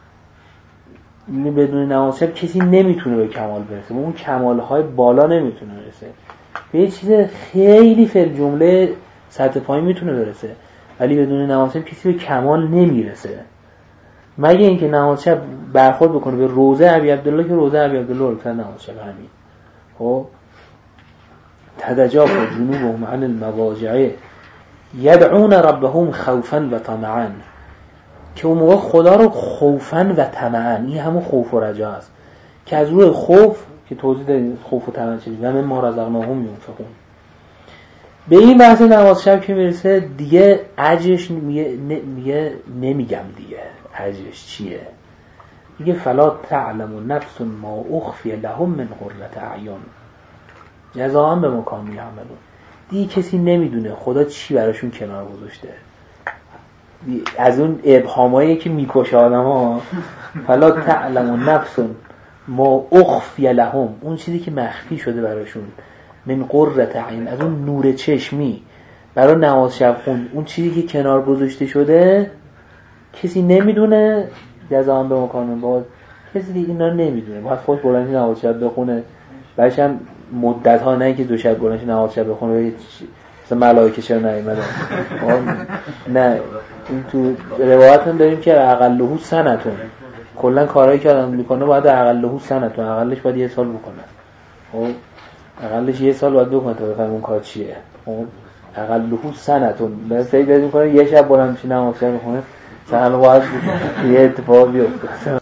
بدون نماز شب کسی نمیتونه به کمال برسه، اون کمالهای بالا نمیتونه برسه، به یه چیز خیلی فل جمله سطح پایین میتونه برسه، ولی بدون نماز شب کسی به کمال نمیرسه، مگه اینکه نماز شب برخورد بکنه به روضه ابی عبدالله، که روضه ابی عبدالله رو کنه نماز شب همین. خب تتجافا جنوبهم عن المضاجع یدعون ربهم خوفا و طمعا، که اون موقع خدا رو خوفا و طمعا، این همون خوف و رجا است که از روی خوف که توضیح دادیم خوف و طمع چیزی و من ما رزقناهم ينفقون. به این بحث نماز شب که میرسه دیگه اجرش میگه نمیگم دیگه اجرش چیه. میگه فلا تعلم نفس ما اخفی لهم من قرة اعین جزاء بما كانوا یعملون. دیگه کسی نمیدونه خدا چی براشون کنار گذاشته، از اون ابهامایی که میکشه آدم‌ها. فلا تعلم نفس ما اخفی لهم، اون چیزی که مخفی شده براشون، من قرة اعین، از اون نور چشمی برای نماز شب خون، اون چیزی که کنار گذاشته شده کسی نمیدونه. جزاء بما كانوا، باز کسی دیگه اینا نمیدونه، باید خودش بلند نماز شب بخونه، بعدش هم مدت ها نه که دو شب بلند نماز شب بخونه مثلا ملائکه چرا نیومدن. نه این تو روایت هم داریم که اقلهو سنتون، کلا کارهایی که آدم میکنه باید اقلهو سنتون، اقلش باید 1 سال بکنه. خب اقلش 1 سال باید بکنه تا بفهمه اون کار چیه. خب اقلهو سنتون، مثلا فکر میکنه یه شب بلند میشه نماز شب بخونه، چند باید یه اتفاق بیفته.